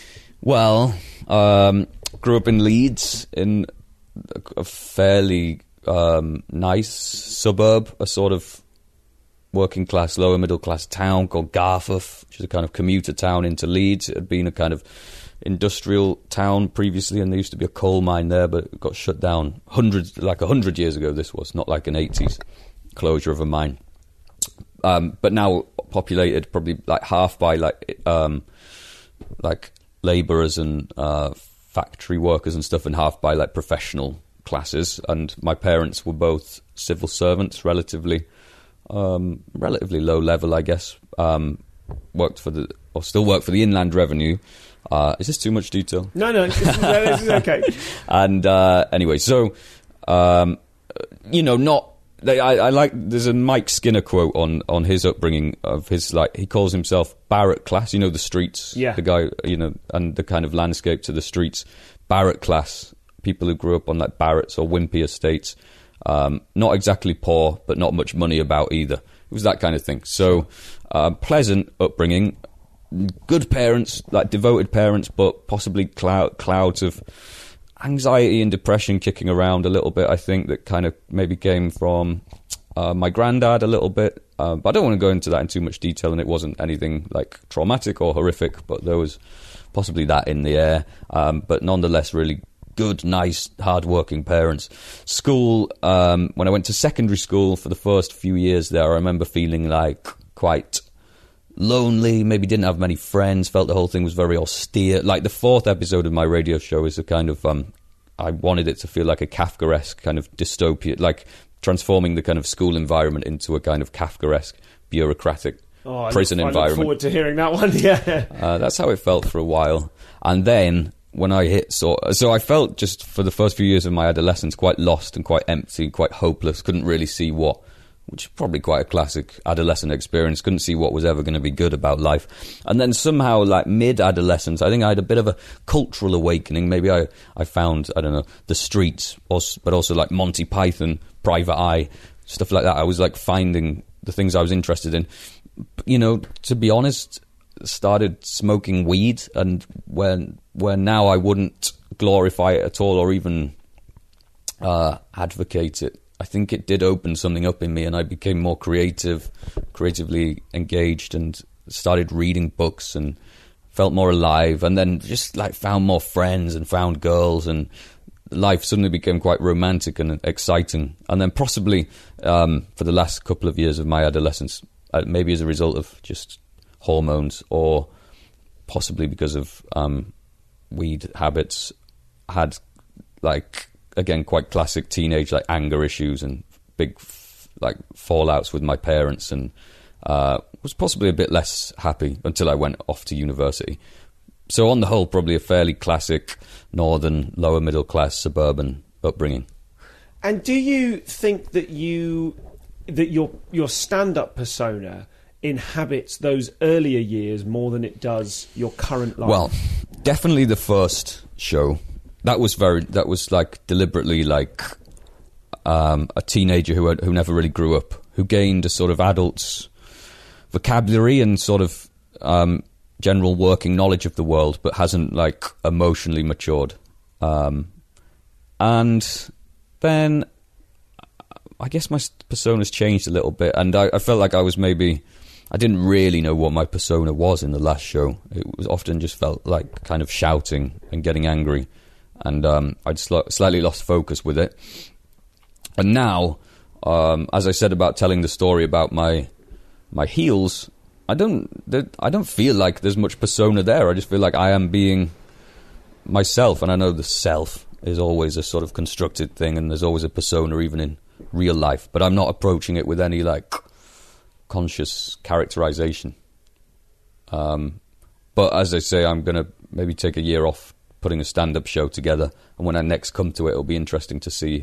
Well, um, grew up in Leeds, in a fairly um, nice suburb, a sort of working class, lower middle class town called Garforth, which is a kind of commuter town into Leeds. It had been a kind of industrial town previously, and there used to be a coal mine there, but it got shut down hundreds, like a hundred years ago. This was not like an eighties closure of a mine, um, but now populated probably like half by like um, like labourers and uh, factory workers and stuff, and half by like professional classes. And my parents were both civil servants, relatively um, relatively low level, I guess. Um, worked for the or still work for the Inland Revenue. Uh, is this too much detail? No, no, this is, this is okay. And uh, anyway, so um, you know, not they, I, I like. There's a Mike Skinner quote on on his upbringing of his, like, he calls himself Barrack class. You know, the streets, Yeah. the guy, you know, and the kind of landscape to the streets. Barrack class, people who grew up on like Barratts or Wimpy estates, um, not exactly poor, but not much money about either. It was that kind of thing. So uh, pleasant upbringing. Good parents, like devoted parents, but possibly cloud, clouds of anxiety and depression kicking around a little bit, I think, that kind of maybe came from uh, my granddad a little bit. Uh, but I don't want to go into that in too much detail, and it wasn't anything like traumatic or horrific, but there was possibly that in the air. Um, but nonetheless, really good, nice, hard-working parents. School, um, when I went to secondary school for the first few years there, I remember feeling like quite lonely, maybe didn't have many friends, felt the whole thing was very austere. Like the fourth episode of my radio show is a kind of, um, I wanted it to feel like a Kafkaesque kind of dystopia, like transforming the kind of school environment into a kind of Kafkaesque, bureaucratic Oh, I prison look, I environment. look forward to hearing that one, yeah. Uh, that's how it felt for a while. And then when I hit, so, so I felt just for the first few years of my adolescence quite lost and quite empty, quite hopeless, couldn't really see what, which is probably quite a classic adolescent experience, couldn't see what was ever going to be good about life. And then somehow, like mid-adolescence, I think I had a bit of a cultural awakening. Maybe I, I found, I don't know, the streets, but also like Monty Python, Private Eye, stuff like that. I was like finding the things I was interested in. You know, to be honest, started smoking weed, and when where now I wouldn't glorify it at all or even uh, advocate it. I think it did open something up in me, and I became more creative, creatively engaged, and started reading books and felt more alive, and then just like found more friends and found girls, and life suddenly became quite romantic and exciting. And then possibly um, for the last couple of years of my adolescence, uh, maybe as a result of just hormones or possibly because of um, weed habits, had like, again, quite classic teenage like anger issues and big f- like fallouts with my parents, and uh, was possibly a bit less happy until I went off to university. So on the whole, probably a fairly classic northern, lower middle class suburban upbringing. And do you think that you that your your stand-up persona inhabits those earlier years more than it does your current life? Well, definitely the first show. That was very. That was like deliberately like um, a teenager who had, who never really grew up, who gained a sort of adult's vocabulary and sort of um, general working knowledge of the world, but hasn't like emotionally matured. Um, and then I guess my persona's changed a little bit, and I, I felt like I was maybe I didn't really know what my persona was in the last show. It was often just felt like kind of shouting and getting angry, and um, I'd sl- slightly lost focus with it. And now, um, as I said about telling the story about my my heels, I don't I don't feel like there's much persona there. I just feel like I am being myself, and I know the self is always a sort of constructed thing, and there's always a persona even in real life. But I'm not approaching it with any like conscious characterization. Um, but as I say, I'm going to maybe take a year off putting a stand-up show together, and when I next come to it, it'll be interesting to see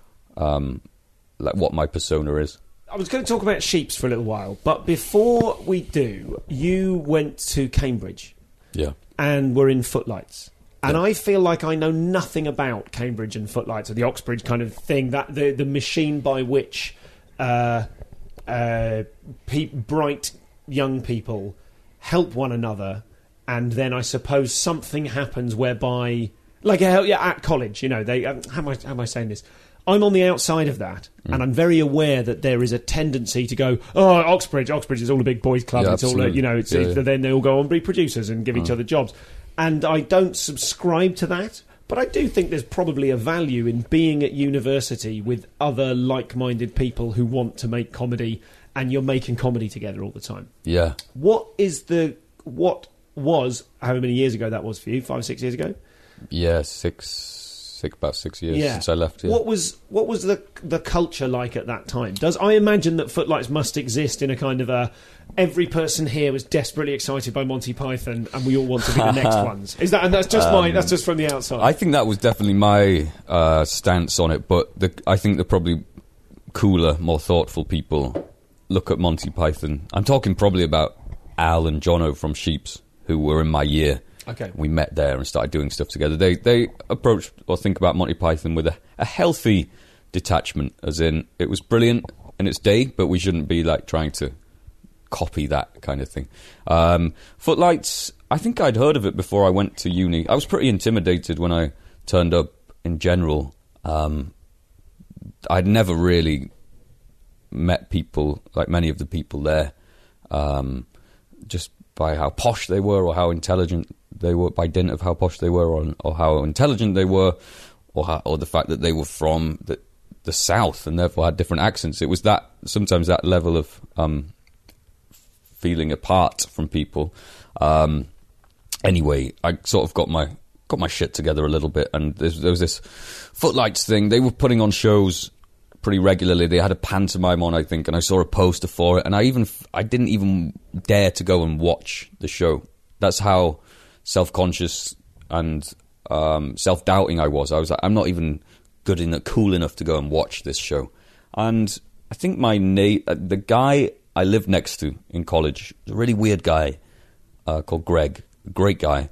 um, like what my persona is. I was going to talk about Sheeps for a little while, but before we do, you went to Cambridge. Yeah. And were in Footlights. And Yeah. I feel like I know nothing about Cambridge and Footlights, or the Oxbridge kind of thing, that the, the machine by which uh, uh, pe- bright young people help one another, and then I suppose something happens whereby, like uh, yeah, at college, you know, they um, how am I how am I saying this? I'm on the outside of that, Mm. and I'm very aware that there is a tendency to go, oh, Oxbridge, Oxbridge is all a big boys' club. Yeah, it's all, a, absolutely. you know, it's, Yeah, it's, yeah. then they all go on and be producers and give each other jobs. And I don't subscribe to that, but I do think there's probably a value in being at university with other like-minded people who want to make comedy, and you're making comedy together all the time. Yeah. What is the what was however many years ago that was for you? Five or six years ago? Yeah, six, six about six years Yeah. since I left here. What was what was the the culture like at that time? Does I imagine that Footlights must exist in a kind of a every person here was desperately excited by Monty Python, and we all want to be the next ones. Is that? And that's just my that's just from the outside. I think that was definitely my uh, stance on it, but the, I think the probably cooler, more thoughtful people look at Monty Python. I'm talking probably about Al and Jono from Sheeps, who were in my year. Okay. We met there and started doing stuff together. They they approach or think about Monty Python with a, a healthy detachment, as in it was brilliant in its day, but we shouldn't be like trying to copy that kind of thing. Um, Footlights, I think I'd heard of it before I went to uni. I was pretty intimidated when I turned up in general. Um, I'd never really met people like many of the people there, um, just by how posh they were or how intelligent they were, by dint of how posh they were or, or how intelligent they were, or how, or the fact that they were from the, the South and therefore had different accents. It was that sometimes that level of um, feeling apart from people. Um, anyway, I sort of got my got my shit together a little bit, and there, there was this Footlights thing. They were putting on shows pretty regularly. They had a pantomime on, I think, and I saw a poster for it, and I even I didn't even dare to go and watch the show. That's how self-conscious and um, self-doubting I was. I was like, I'm not even good enough, cool enough to go and watch this show. And I think my na- the guy I lived next to in college, was a really weird guy uh, called Greg, a great guy.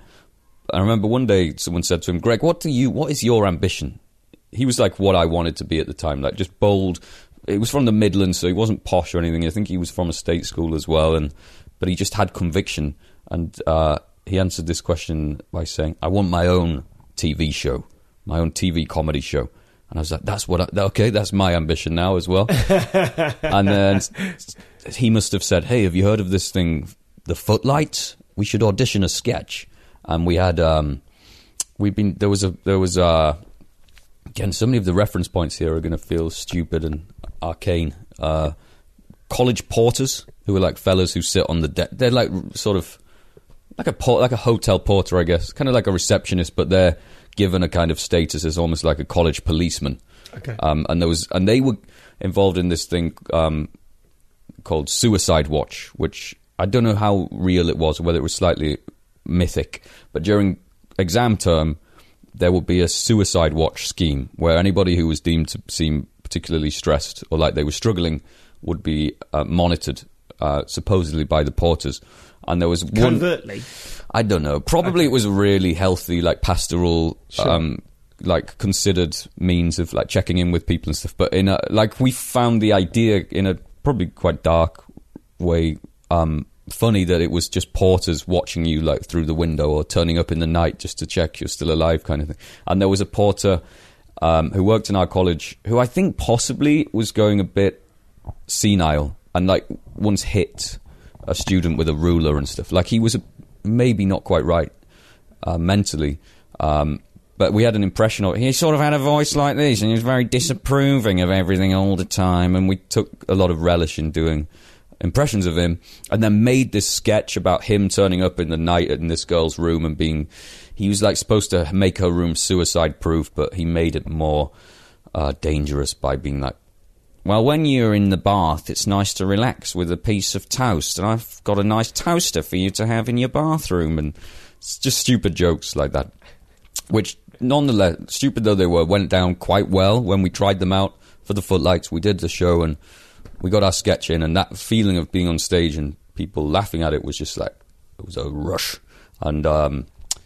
I remember one day someone said to him, Greg, what do you? What is your ambition? He was like what I wanted to be at the time, like just bold. He was from the Midlands, so he wasn't posh or anything. I think he was from a state school as well, and but he just had conviction. And uh, he answered this question by saying, I want my own T V show, my own T V comedy show. And I was like, that's what I, okay, that's my ambition now as well. And then he must have said, hey, have you heard of this thing, The Footlights? We should audition a sketch. And we had, um, we'd been, there was a, there was a, again, so many of the reference points here are going to feel stupid and arcane. Uh, college porters, who are like fellas who sit on the deck. They're like sort of like a port, like a hotel porter, I guess, kind of like a receptionist, but they're given a kind of status as almost like a college policeman. Okay. Um, and there was, and they were involved in this thing um, called Suicide Watch, which I don't know how real it was, or whether it was slightly mythic. But during exam term, there would be a suicide watch scheme where anybody who was deemed to seem particularly stressed or like they were struggling would be uh, monitored, uh, supposedly by the porters. And there was one... Covertly? I don't know. Probably Okay. it was a really healthy, like pastoral, Sure. um, like considered means of like checking in with people and stuff. But in a, like we found the idea in a probably quite dark way um, funny that it was just porters watching you like through the window or turning up in the night just to check you're still alive kind of thing. And there was a porter um, who worked in our college who I think possibly was going a bit senile and like once hit a student with a ruler and stuff. Like, he was a, maybe not quite right uh, mentally, um, but we had an impression of, he sort of had a voice like this, and he was very disapproving of everything all the time, and we took a lot of relish in doing impressions of him, and then made this sketch about him turning up in the night in this girl's room and being, he was like supposed to make her room suicide proof, but he made it more uh, dangerous by being like, well, when you're in the bath, it's nice to relax with a piece of toast, and I've got a nice toaster for you to have in your bathroom, and it's just stupid jokes like that, which nonetheless, stupid though they were, went down quite well when we tried them out for the Footlights. We did the show and we got our sketch in, and that feeling of being on stage and people laughing at it was just like, it was a rush. And um,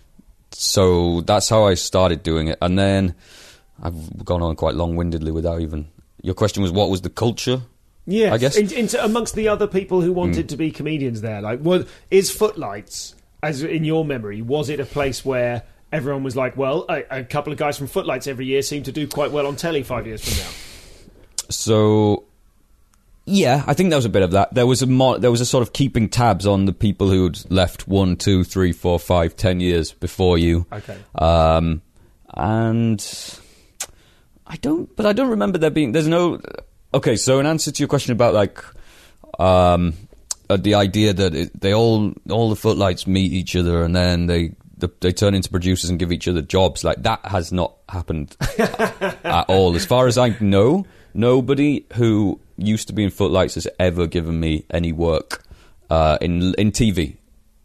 so that's how I started doing it. And then I've gone on quite long-windedly without even... Your question was, what was the culture? Yes, I guess. in, in, amongst the other people who wanted mm. to be comedians there. Like, well, is Footlights, as in your memory, was it a place where everyone was like, well, a, a couple of guys from Footlights every year seem to do quite well on telly five years from now? So... Yeah, I think there was a bit of that. There was a mo- there was a sort of keeping tabs on the people who'd left one, two, three, four, five, ten years before you. Okay. Um, and I don't, but I don't remember there being. There's no. Okay, so in answer to your question about like, um, uh, the idea that it, they all all the Footlights meet each other and then they the, they turn into producers and give each other jobs, like that has not happened at all, as far as I know. Nobody who used to be in Footlights has ever given me any work uh, in in T V,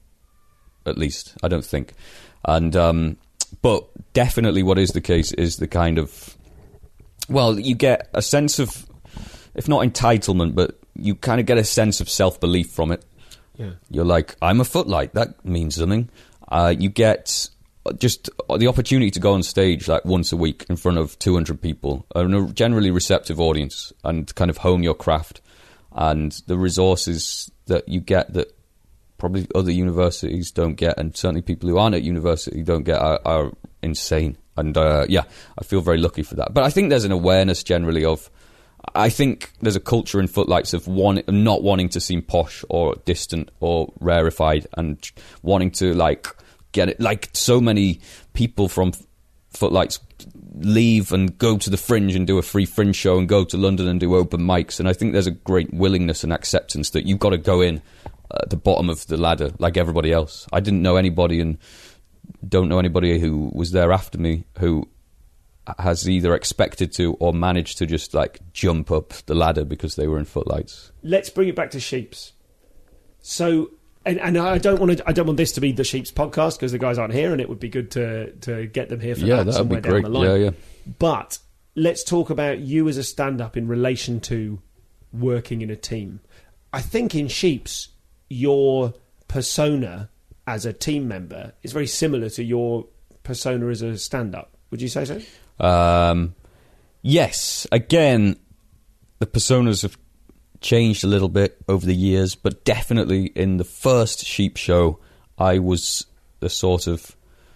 at least, I don't think. And um, but definitely what is the case is the kind of, well, you get a sense of, if not entitlement, but you kind of get a sense of self-belief from it. Yeah. You're like, I'm a Footlight, that means something. Uh, you get... just the opportunity to go on stage like once a week in front of two hundred people, a generally receptive audience, and kind of hone your craft. And the resources that you get that probably other universities don't get, and certainly people who aren't at university don't get, are, are insane. And uh, yeah, I feel very lucky for that. But I think there's an awareness generally of, I think there's a culture in Footlights of one, not wanting to seem posh or distant or rarefied, and wanting to like... get it, like so many people from Footlights leave and go to the Fringe and do a free Fringe show and go to London and do open mics, and I think there's a great willingness and acceptance that you've got to go in at the bottom of the ladder like everybody else. I didn't know anybody and don't know anybody who was there after me who has either expected to or managed to just like jump up the ladder because they were in Footlights. Let's bring it back to Sheeps. So And, and I don't want to. I don't want this to be the Sheeps podcast because the guys aren't here, and it would be good to to get them here for yeah, that somewhere be great. down the line. Yeah, yeah. But let's talk about you as a stand-up in relation to working in a team. I think in Sheeps, your persona as a team member is very similar to your persona as a stand-up. Would you say so? Um, yes. Again, the personas have changed a little bit over the years, but definitely in the first Sheep show, I was the sort of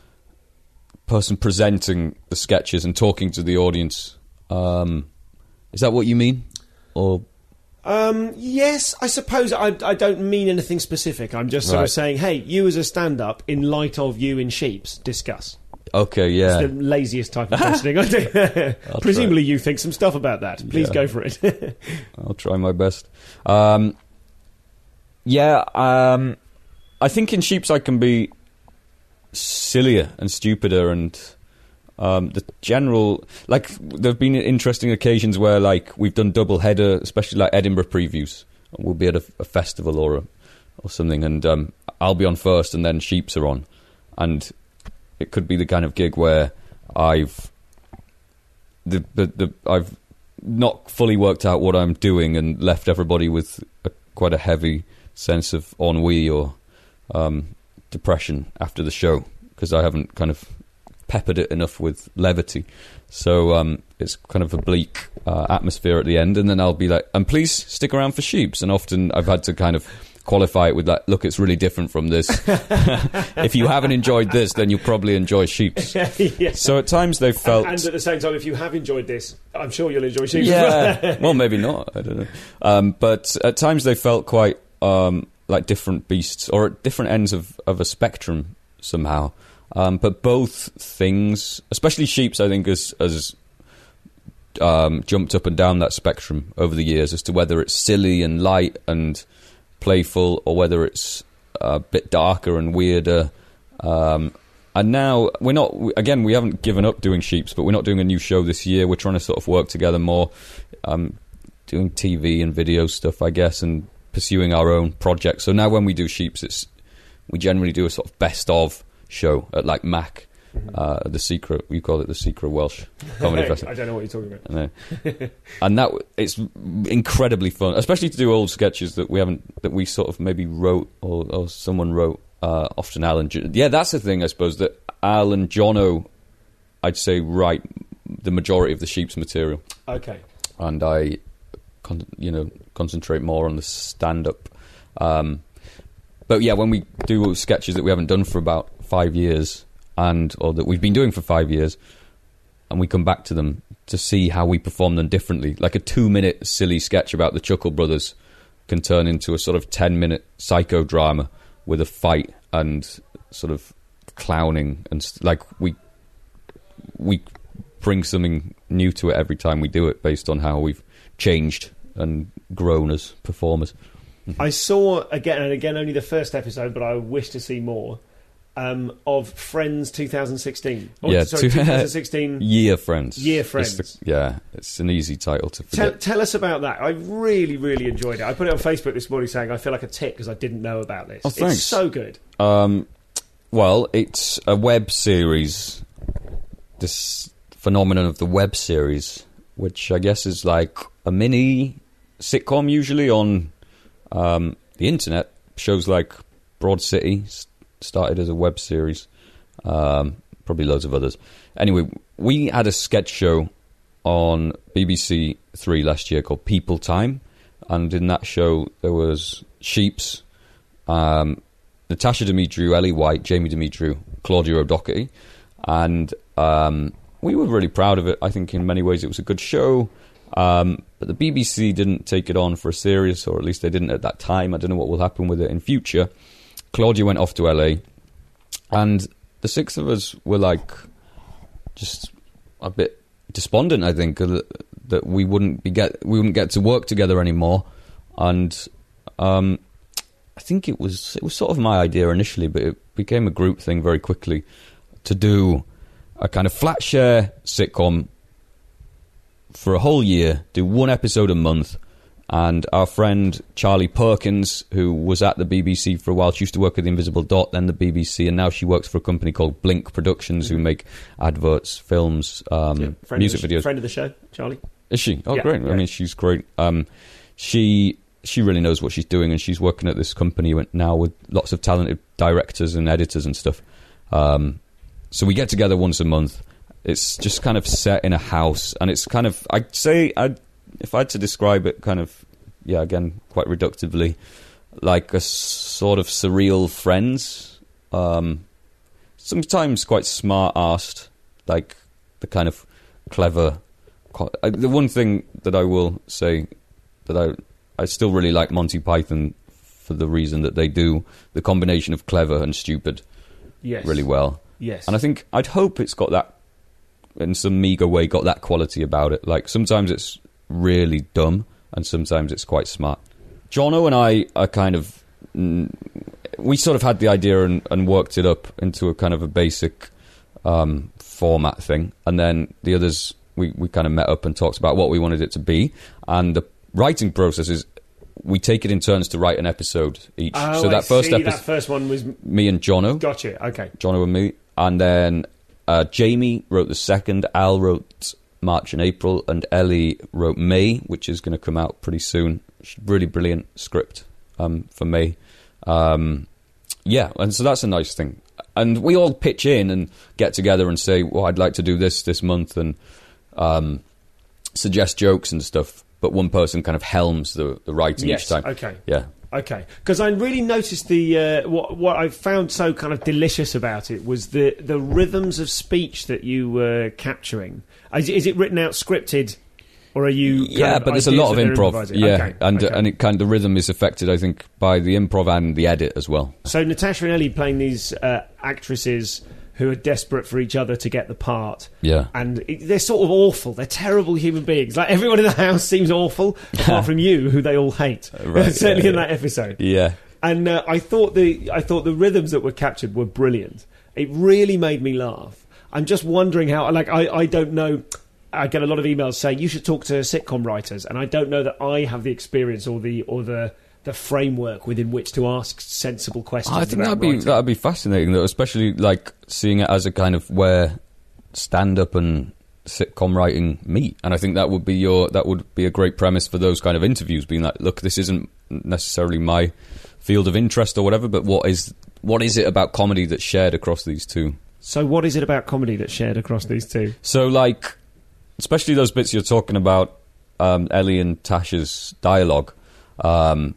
person presenting the sketches and talking to the audience. Um, is that what you mean? Or um, yes, I suppose. I, I don't mean anything specific. I'm just sort right. of saying, hey, you as a stand-up, in light of you in Sheeps, discuss. Okay, yeah. It's the laziest type of questioning I do. Presumably you think some stuff about that. Please yeah. go for it. I'll try my best. Um, yeah, um, I think in Sheeps I can be sillier and stupider, and um, the general... Like, there have been interesting occasions where, like, we've done double header, especially like Edinburgh previews. We'll be at a, a festival or a, or something, and um, I'll be on first, and then Sheeps are on. And it could be the kind of gig where I've the, the, the I've not fully worked out what I'm doing and left everybody with a, quite a heavy sense of ennui or um, depression after the show because I haven't kind of peppered it enough with levity. So um, it's kind of a bleak uh, atmosphere at the end, and then I'll be like, and please stick around for Sheeps. And often I've had to kind of qualify it with like, look, it's really different from this. If you haven't enjoyed this, then you'll probably enjoy Sheeps. yeah. So at times they've felt... And, and at the same time, if you have enjoyed this, I'm sure you'll enjoy Sheeps yeah. as well. Well, maybe not. I don't know. Um, but at times they felt quite um, like different beasts or at different ends of, of a spectrum somehow. Um, but both things, especially Sheeps, I think, has, has um, jumped up and down that spectrum over the years as to whether it's silly and light and playful or whether it's a bit darker and weirder. Um, and now, we're not, again, we haven't given up doing Sheeps, but we're not doing a new show this year. We're trying to sort of work together more, um, doing T V and video stuff, I guess, and pursuing our own projects. So now when we do Sheeps, it's we generally do a sort of best of show at like Mac, uh, the Secret, we call it the Secret Welsh Comedy Festival. I don't know what you're talking about. I know. And that it's incredibly fun, especially to do old sketches that we haven't, that we sort of maybe wrote or, or someone wrote. Uh, often Al and yeah, that's the thing, I suppose, that Al and Jono, I'd say, write the majority of the Sheeps material. Okay. And I, con- you know, concentrate more on the stand-up. Um, but yeah, when we do sketches that we haven't done for about five years, and or that we've been doing for five years, and we come back to them to see how we perform them differently, like a two-minute silly sketch about the Chuckle Brothers can turn into a sort of ten-minute psychodrama with a fight and sort of clowning, and st- like we we bring something new to it every time we do it, based on how we've changed and grown as performers. I saw again and again only the first episode, but I wish to see more. Um, of Friends twenty sixteen. Oh, yeah, sorry, twenty sixteen Year Friends. Year Friends. It's the, yeah, it's an easy title to tell, forget. tell us about that. I really, really enjoyed it. I put it on Facebook this morning saying I feel like a tit because I didn't know about this. Oh, thanks. It's so good. Um, well, it's a web series. This phenomenon of the web series, which I guess is like a mini sitcom, usually on um, the internet. Shows like Broad City started as a web series, um, probably loads of others. Anyway, we had a sketch show on B B C Three last year called People Time, and in that show there was Sheeps, um, Natasha Demetriou, Ellie White, Jamie Demetriou, Claudia O'Doherty, and um, we were really proud of it. I think in many ways it was a good show, um, but the B B C didn't take it on for a series, or at least they didn't at that time. I don't know what will happen with it in future. Claudia went off to L A, and the six of us were like just a bit despondent, I think, that we wouldn't be get we wouldn't get to work together anymore. And um, I think it was it was sort of my idea initially, but it became a group thing very quickly to do a kind of flat share sitcom for a whole year, do one episode a month. And our friend Charlie Perkins, who was at the B B C for a while, she used to work at the Invisible Dot, then the B B C, and now she works for a company called Blink Productions, mm-hmm. who make adverts, films, um, yeah, music sh- videos. Friend of the show, Charlie. Is she? Oh, yeah, great. yeah. I mean, she's great. Um, she she really knows what she's doing, and she's working at this company now with lots of talented directors and editors and stuff. Um, so we get together once a month. It's just kind of set in a house, and it's kind of, I'd say, I'd, if I had to describe it kind of, yeah, again, quite reductively, like a sort of surreal Friends. Um, sometimes quite smart-arsed, like the kind of clever... The one thing that I will say that I I still really like Monty Python for the reason that they do the combination of clever and stupid yes. really well. Yes. And I think, I'd hope it's got that, in some meagre way, got that quality about it. Like, sometimes it's really dumb, and sometimes it's quite smart. Jono and I are kind of... We sort of had the idea and, and worked it up into a kind of a basic um, format thing. And then the others, we, we kind of met up and talked about what we wanted it to be. And the writing process is we take it in turns to write an episode each. Oh, so that I first see. episode... That first one was... Me and Jono. Gotcha, okay. Jono and me. And then uh, Jamie wrote the second, Al wrote March and April, and Ellie wrote May, which is going to come out pretty soon. Really brilliant script um, for May. Um, yeah, and so that's a nice thing. And we all pitch in and get together and say, well, I'd like to do this this month, and um, suggest jokes and stuff. But one person kind of helms the, the writing yes, each time. Okay. Yeah. Okay, because I really noticed the uh, what what I found so kind of delicious about it was the the rhythms of speech that you were capturing. Is, is it written out scripted? Or are you? Kind yeah, of but there's a lot of ideas that they're improv. improvising? Yeah, Okay, and okay. and it kind of the rhythm is affected, I think, by the improv and the edit as well. So Natasha and Ellie playing these uh, actresses who are desperate for each other to get the part. Yeah. And it, they're sort of awful. They're terrible human beings. Like, everyone in the house seems awful, apart from you, who they all hate. Right, Certainly yeah, in yeah. that episode. Yeah. And uh, I thought the I thought the rhythms that were captured were brilliant. It really made me laugh. I'm just wondering how. Like, I, I don't know. I get a lot of emails saying you should talk to sitcom writers, and I don't know that I have the experience or the or the the framework within which to ask sensible questions. I think about that'd be writing. that'd be fascinating, though, especially like seeing it as a kind of where stand-up and sitcom writing meet. And I think that would be your that would be a great premise for those kind of interviews, being like, look, this isn't necessarily my field of interest or whatever, but what is what is it about comedy that's shared across these two? So what is it about comedy that's shared across these two? So, like, especially those bits you're talking about, um, Ellie and Tasha's dialogue. Um,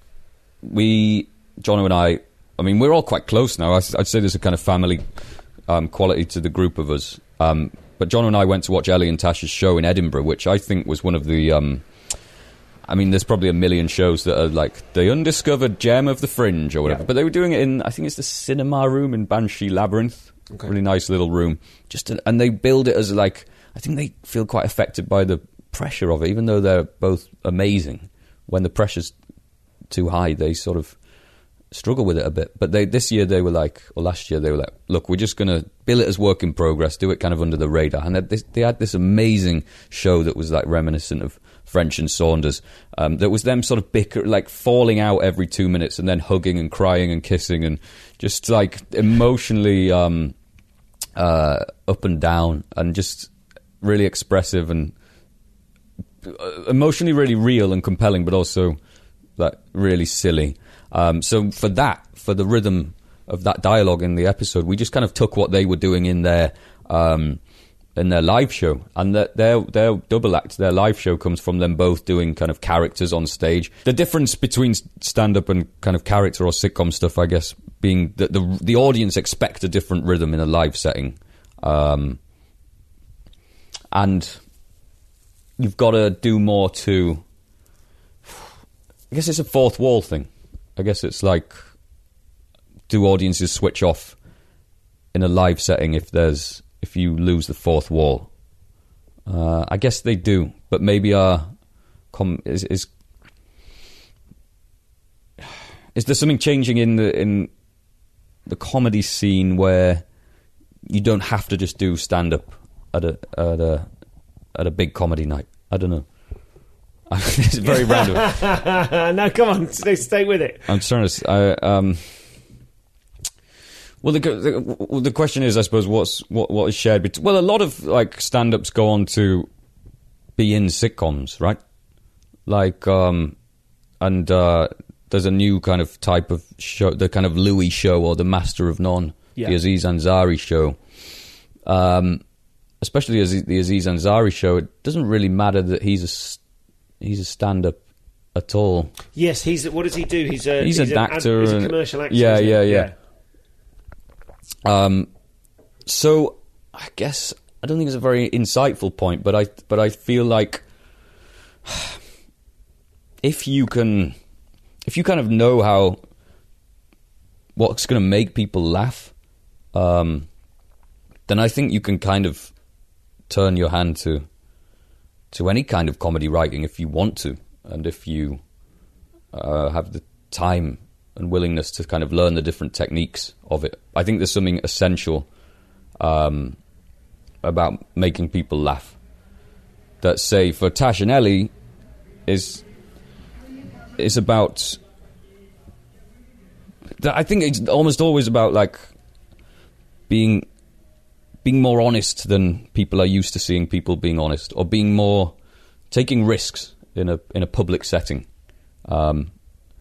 we, Jono and I, I mean, we're all quite close now. I'd, I'd say there's a kind of family um, quality to the group of us. Um, but Jono and I went to watch Ellie and Tasha's show in Edinburgh, which I think was one of the... Um, I mean, there's probably a million shows that are like the undiscovered gem of the Fringe or whatever. Yeah. But they were doing it in, I think it's the cinema room in Banshee Labyrinth. Okay. Really nice little room. Just to, and they build it as like, I think they feel quite affected by the pressure of it, even though they're both amazing. When the pressure's too high, they sort of struggle with it a bit. But they this year they were like, or last year they were like, look, we're just going to bill it as work in progress, do it kind of under the radar. And they, they had this amazing show that was like reminiscent of French and Saunders. Um, that was them sort of bicker, like falling out every two minutes and then hugging and crying and kissing and just like emotionally um, uh, up and down and just really expressive and emotionally really real and compelling, but also like really silly. Um, so for that, for the rhythm of that dialogue in the episode, we just kind of took what they were doing in their um, in their live show, and that their their double act, their live show, comes from them both doing kind of characters on stage. The difference between stand up and kind of character or sitcom stuff, I guess, being that the the audience expect a different rhythm in a live setting, um, and you've got to do more to. I guess it's a fourth wall thing. I guess it's like, do audiences switch off in a live setting if there's if you lose the fourth wall? Uh, I guess they do, but maybe our com- is, is is there something changing in the in the comedy scene where you don't have to just do stand up at a at a at a big comedy night? I don't know. It's very random. No, come on, stay, stay with it. I'm trying to. I, um, well, the, the the question is, I suppose, what's what what is shared between. Well, a lot of like stand-ups go on to be in sitcoms, right? Like, um, and uh, there's a new kind of type of show, the kind of Louis show or the Master of None, Yeah. the Aziz Ansari show. Um, especially as the Aziz Ansari show, it doesn't really matter that he's a he's a stand-up at all. Yes, he's. What does he do? He's a. He's, he's an ad- actor. He's a and- commercial actor. Yeah, isn't he? yeah, yeah. Um, so I guess I don't think it's a very insightful point, but I but I feel like if you can, if you kind of know how what's going to make people laugh, um, then I think you can kind of turn your hand to to any kind of comedy writing if you want to, and if you uh, have the time and willingness to kind of learn the different techniques of it. I think there's something essential um, about making people laugh that, say, for Tash and Ellie, is is about... I think it's almost always about, like, being being more honest than people are used to seeing people being honest, or being more... taking risks in a in a public setting. Um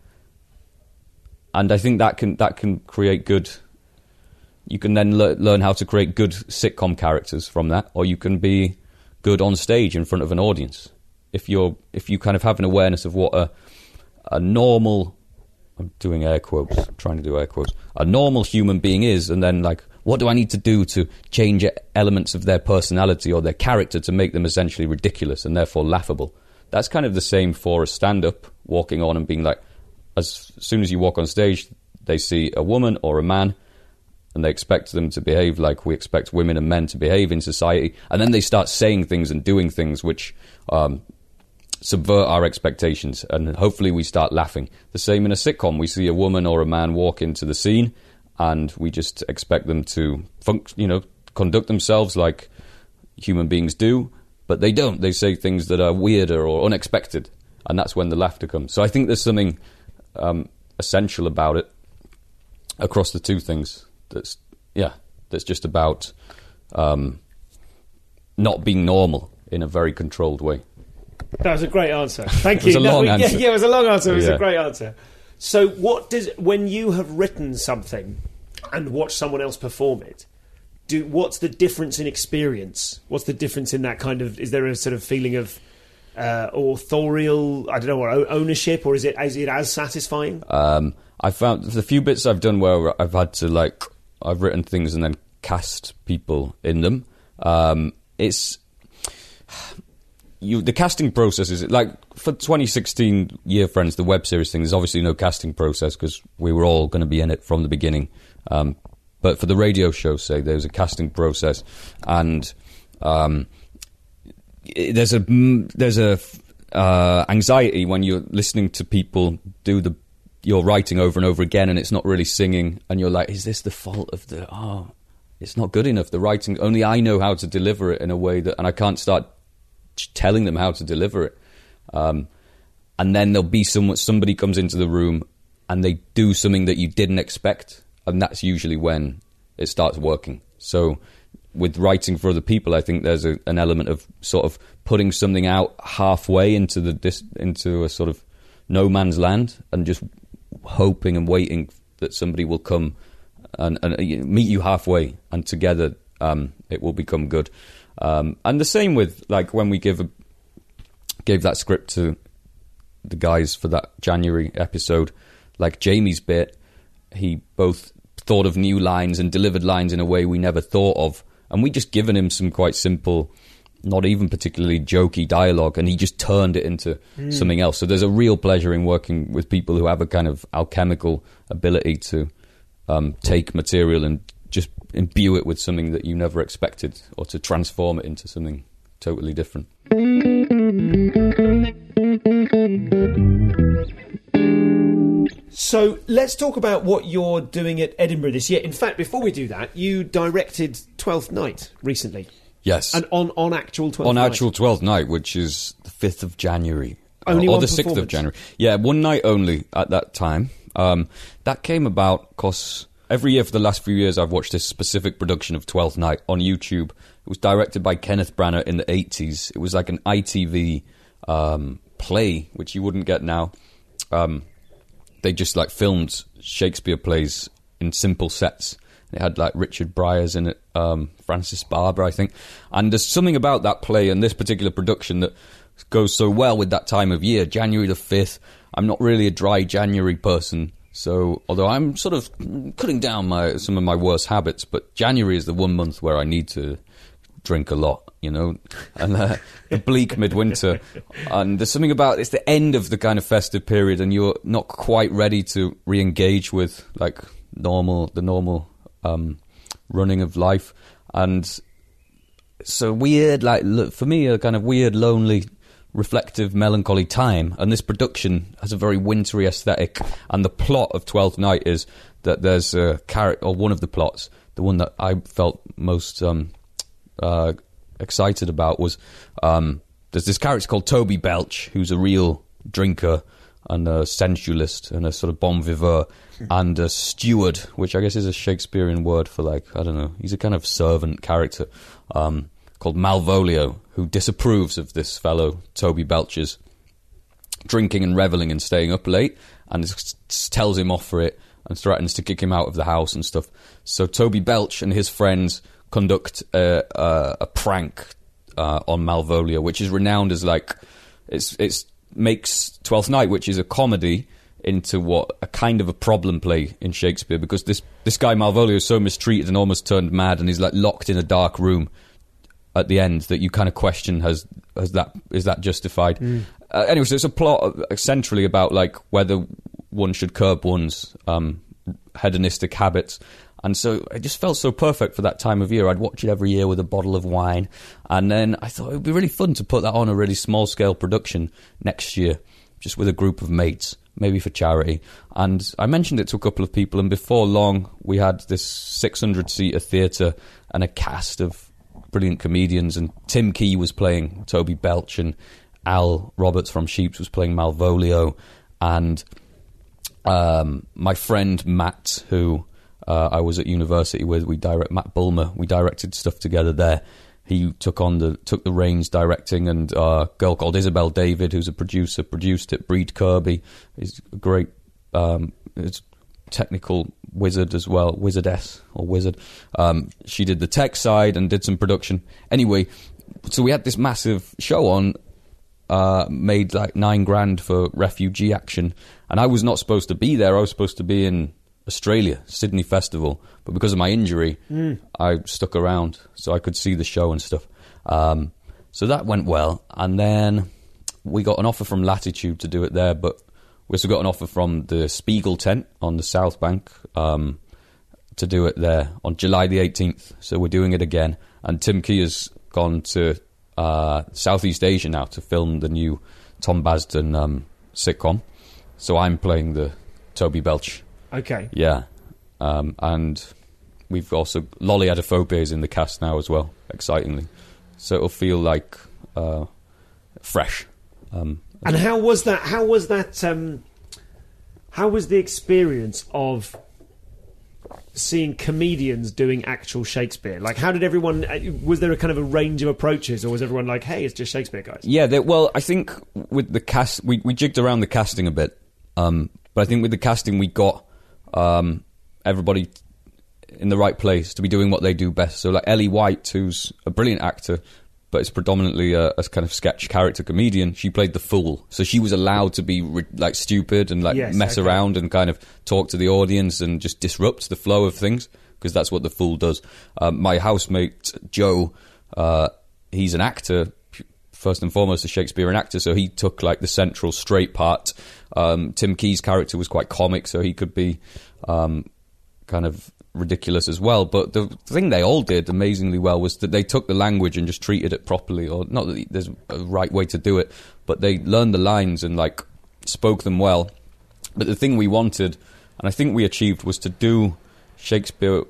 And I think that can that can create good. You can then le- learn how to create good sitcom characters from that, or you can be good on stage in front of an audience. If you're if you kind of have an awareness of what a a normal, I'm doing air quotes, I'm trying to do air quotes, a normal human being is, and then like what do I need to do to change elements of their personality or their character to make them essentially ridiculous and therefore laughable? That's kind of the same for a stand-up, walking on and being like, as soon as you walk on stage, they see a woman or a man, and they expect them to behave like we expect women and men to behave in society, and then they start saying things and doing things which um, subvert our expectations, and hopefully we start laughing. The same in a sitcom. We see a woman or a man walk into the scene, and we just expect them to, func- you know, conduct themselves like human beings do, but they don't. They say things that are weirder or unexpected, and that's when the laughter comes. So I think there's something um, essential about it across the two things. That's yeah. That's just about um, not being normal in a very controlled way. That was a great answer. Thank you. It was a no, long yeah, answer. Yeah, it was a long answer. It was Yeah. a great answer. So, what does when you have written something and watched someone else perform it? Do what's the difference in experience? What's the difference in that kind of? Is there a sort of feeling of uh, authorial? I don't know, or o- ownership, or is it is it as satisfying? Um, I found the few bits I've done where I've had to like I've written things and then cast people in them. Um, it's you. The casting process is like for twenty sixteen Year Friends, the web series thing. There's obviously no casting process because we were all going to be in it from the beginning. Um, but for the radio show, say there's a casting process, and um, there's a there's a uh, anxiety when you're listening to people do the. You're writing over and over again and it's not really singing, and you're like, is this the fault of the oh it's not good enough, the writing, only I know how to deliver it in a way that, and I can't start telling them how to deliver it, um, and then there'll be someone somebody comes into the room and they do something that you didn't expect, and that's usually when it starts working. So with writing for other people, I think there's a, an element of sort of putting something out halfway into the dis, into a sort of no man's land and just hoping and waiting that somebody will come and, and meet you halfway, and together um, it will become good. Um, and the same with like when we give a, gave that script to the guys for that January episode, like Jamie's bit, he both thought of new lines and delivered lines in a way we never thought of, and we just given him some quite simple, not even particularly jokey dialogue, and he just turned it into mm. something else. So there's a real pleasure in working with people who have a kind of alchemical ability to um, take material and just imbue it with something that you never expected, or to transform it into something totally different. So let's talk about what you're doing at Edinburgh this year. In fact, before we do that, you directed Twelfth Night recently. Yes. And on, on actual Twelfth on Night. On actual Twelfth Night, which is the fifth of January. Only or one the sixth of January. Yeah, one night only at that time. Um, that came about because every year for the last few years I've watched this specific production of Twelfth Night on YouTube. It was directed by Kenneth Branagh in the eighties. It was like an I T V um, play, which you wouldn't get now. Um, they just like filmed Shakespeare plays in simple sets. It had like Richard Bryars in it, um, Francis Barber, I think. And there's something about that play and this particular production that goes so well with that time of year, January the fifth. I'm not really a dry January person, so although I'm sort of cutting down my some of my worst habits, but January is the one month where I need to drink a lot, you know, and uh, the bleak midwinter. And there's something about it's the end of the kind of festive period, and you're not quite ready to re-engage with like normal the normal. Um, running of life, and so weird, like look, for me a kind of weird, lonely, reflective, melancholy time, and this production has a very wintry aesthetic. And the plot of Twelfth Night is that there's a character, or one of the plots, the one that I felt most um, uh, excited about was um, there's this character called Toby Belch, who's a real drinker and a sensualist and a sort of bon vivant, and a steward, which I guess is a Shakespearean word for like, I don't know, he's a kind of servant character um, called Malvolio, who disapproves of this fellow Toby Belch's drinking and revelling and staying up late, and s- tells him off for it and threatens to kick him out of the house and stuff. So Toby Belch and his friends conduct a, a, a prank uh, on Malvolio, which is renowned as like, it's it's makes Twelfth Night, which is a comedy, into what a kind of a problem play in Shakespeare, because this this guy Malvolio is so mistreated and almost turned mad, and he's like locked in a dark room at the end that you kind of question has has that is that justified? Mm. Uh, anyway, so it's a plot centrally about like whether one should curb one's um, hedonistic habits. And so it just felt so perfect for that time of year. I'd watch it every year with a bottle of wine. And then I thought it would be really fun to put that on a really small-scale production next year, just with a group of mates, maybe for charity. And I mentioned it to a couple of people, and before long, we had this six hundred seater theatre and a cast of brilliant comedians. And Tim Key was playing Toby Belch, and Al Roberts from Sheeps was playing Malvolio. And um, my friend Matt, who... Uh, I was at university with, we direct Matt Bulmer. We directed stuff together there. He took on the took the reins directing, and uh, a girl called Isabel David, who's a producer, produced it. Breed Kirby is a great um, it's technical wizard as well, wizardess or wizard. Um, she did the tech side and did some production. Anyway, so we had this massive show on, uh, made like nine grand for refugee action, and I was not supposed to be there. I was supposed to be in Australia, Sydney Festival, but because of my injury, mm. I stuck around so I could see the show and stuff. Um, so that went well, and then we got an offer from Latitude to do it there, but we also got an offer from the Spiegel tent on the South Bank um, to do it there on July the eighteenth. So we're doing it again, and Tim Key has gone to uh, Southeast Asia now to film the new Tom Basden um, sitcom. So I'm playing the Toby Belch. Okay. Yeah. Um, and we've also... Lolly Adefope is in the cast now as well, excitingly. So it'll feel like uh, fresh. Um, and how was that... How was that... Um, how was the experience of seeing comedians doing actual Shakespeare? Like, how did everyone... Was there a kind of a range of approaches, or was everyone like, hey, it's just Shakespeare, guys? Yeah, they, well, I think with the cast... We, we jigged around the casting a bit. Um, but I think with the casting we got... Um, everybody in the right place to be doing what they do best. So like Ellie White, who's a brilliant actor, but is predominantly a, a kind of sketch character comedian, she played the fool. So she was allowed to be re- like stupid and like yes, mess okay. around and kind of talk to the audience and just disrupt the flow of things, because that's what the fool does. Um, my housemate Joe, uh, he's an actor, first and foremost a Shakespearean actor, so he took like the central straight part. Um, Tim Key's character was quite comic, so he could be um, kind of ridiculous as well. But the thing they all did amazingly well was that they took the language and just treated it properly, or not that there's a right way to do it, but they learned the lines and like spoke them well. But the thing we wanted, and I think we achieved, was to do Shakespeare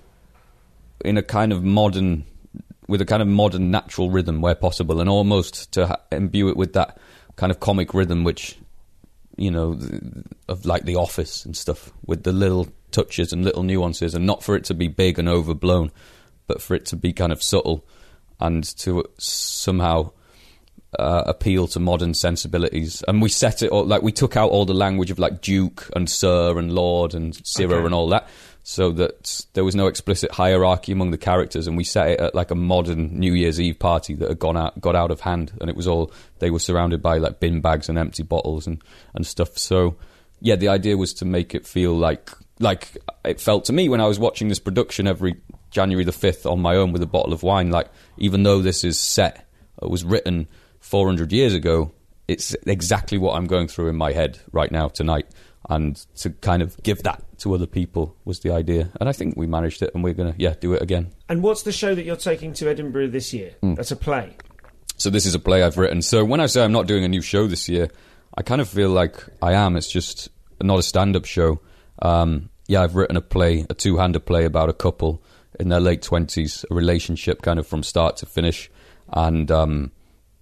in a kind of modern... with a kind of modern natural rhythm where possible, and almost to ha- imbue it with that kind of comic rhythm which, you know, th- of like The Office and stuff, with the little touches and little nuances, and not for it to be big and overblown, but for it to be kind of subtle and to somehow uh, appeal to modern sensibilities. And we set it all, like we took out all the language of like Duke and Sir and Lord and Sirrah okay. and all that, so that there was no explicit hierarchy among the characters, and we set it at like a modern New Year's Eve party that had gone out, got out of hand, and it was all, they were surrounded by like bin bags and empty bottles and, and stuff. So yeah, the idea was to make it feel like, like it felt to me when I was watching this production every January the fifth on my own with a bottle of wine, like even though this is set, it was written four hundred years ago, it's exactly what I'm going through in my head right now tonight. And to kind of give that to other people was the idea. And I think we managed it, and we're going to, yeah, do it again. And what's the show that you're taking to Edinburgh this year? Mm. That's a play. So this is a play I've written. So when I say I'm not doing a new show this year, I kind of feel like I am. It's just not a stand-up show. Um, yeah, I've written a play, a two-hander play about a couple in their late twenties, a relationship kind of from start to finish. And um,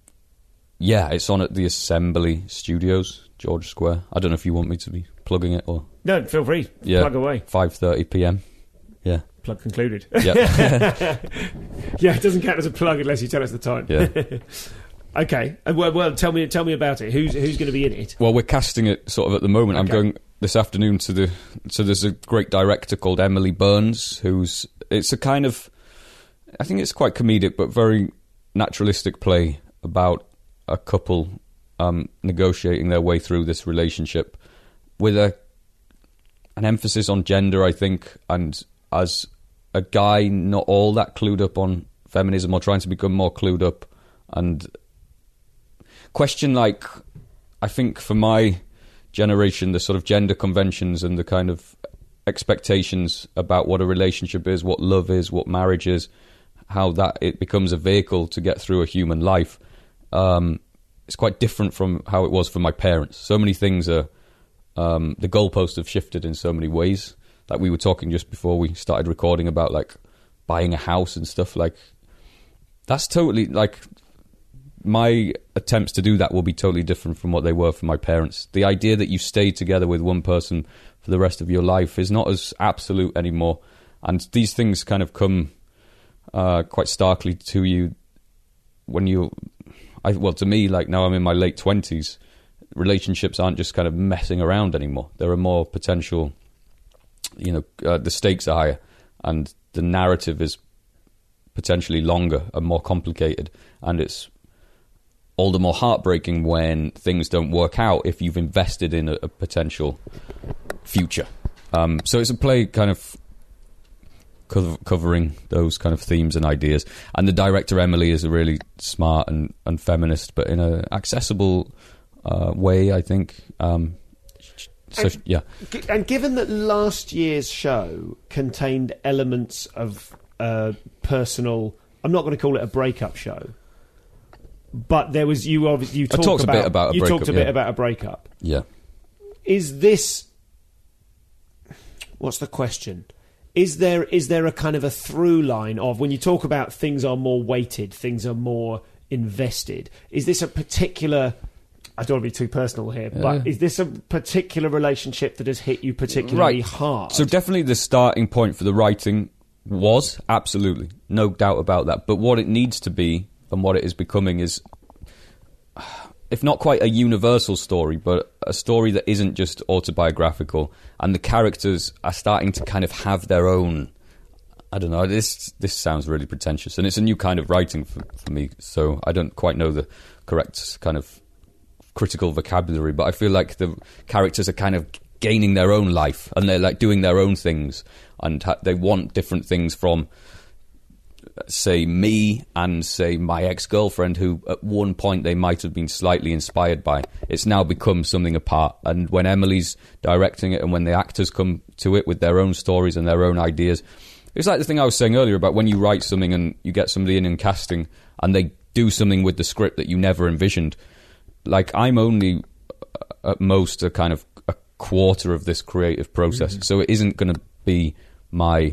yeah, it's on at the Assembly Studios, George Square. I don't know if you want me to be plugging it or... No, feel free. Yeah, plug away. five thirty p.m. Yeah. Plug concluded. Yeah. Yeah, it doesn't count as a plug unless you tell us the time. Yeah. Okay. Well, well, tell me tell me about it. Who's who's going to be in it? Well, we're casting it sort of at the moment. Okay. I'm going this afternoon to the... So there's a great director called Emily Burns, who's... It's a kind of... I think it's quite comedic, but very naturalistic play about a couple um, negotiating their way through this relationship with a an emphasis on gender, I think, and as a guy not all that clued up on feminism or trying to become more clued up, and question, like, I think for my generation, the sort of gender conventions and the kind of expectations about what a relationship is, what love is, what marriage is, how that it becomes a vehicle to get through a human life, um, it's quite different from how it was for my parents. So many things are, um, the goalposts have shifted in so many ways. Like we were talking just before we started recording about like buying a house and stuff. Like that's totally like my attempts to do that will be totally different from what they were for my parents. The idea that you stay together with one person for the rest of your life is not as absolute anymore. And these things kind of come uh, quite starkly to you when you, I, well, to me, like now I'm in my late twenties, relationships aren't just kind of messing around anymore. There are more potential, you know, uh, the stakes are higher and the narrative is potentially longer and more complicated, and it's all the more heartbreaking when things don't work out if you've invested in a, a potential future. Um, so it's a play kind of co- covering those kind of themes and ideas. And the director, Emily, is a really smart and, and feminist, but in an accessible uh, way, I think. Um, so, and, yeah. And given that last year's show contained elements of uh, personal... I'm not going to call it a breakup show, but there was you. Obviously, you talked, talked about, a bit about a you breakup, talked a bit yeah. about a breakup. Yeah. Is this? What's the question? Is there is there a kind of a through line of when you talk about things are more weighted, things are more invested? Is this a particular? I don't want to be too personal here, yeah. but is this a particular relationship that has hit you particularly right. hard? So definitely the starting point for the writing was absolutely no doubt about that. But what it needs to be and what it is becoming is, if not quite a universal story, but a story that isn't just autobiographical, and the characters are starting to kind of have their own, I don't know, this this sounds really pretentious, and it's a new kind of writing for, for me, so I don't quite know the correct kind of critical vocabulary, but I feel like the characters are kind of gaining their own life, and they're like doing their own things, and ha- they want different things from, say, me and, say, my ex-girlfriend, who at one point they might have been slightly inspired by. It's now become something apart. And when Emily's directing it and when the actors come to it with their own stories and their own ideas, it's like the thing I was saying earlier about when you write something and you get somebody in in casting and they do something with the script that you never envisioned. Like, I'm only at most a kind of a quarter of this creative process. Mm-hmm. So it isn't going to be my...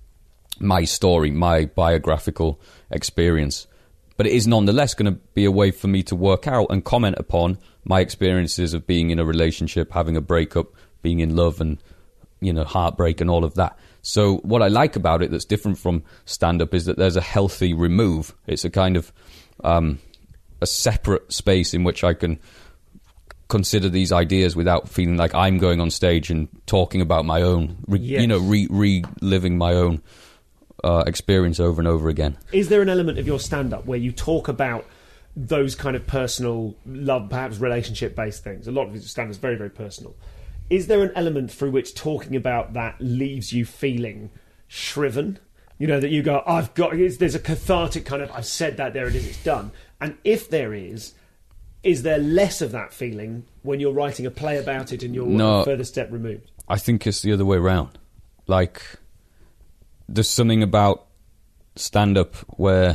my story, my biographical experience. But it is nonetheless going to be a way for me to work out and comment upon my experiences of being in a relationship, having a breakup, being in love and, you know, heartbreak and all of that. So what I like about it that's different from stand-up is that there's a healthy remove. It's a kind of um, a separate space in which I can consider these ideas without feeling like I'm going on stage and talking about my own, re- yes. you know, re- reliving my own Uh, experience over and over again. Is there an element of your stand-up where you talk about those kind of personal, love, perhaps relationship-based things? A lot of your stand-up is very, very personal. Is there an element through which talking about that leaves you feeling shriven? You know, that you go, I've got... There's a cathartic kind of, I've said that, there it is, it's done. And if there is, is there less of that feeling when you're writing a play about it and you're no, a further step removed? I think it's the other way around. Like... There's something about stand-up where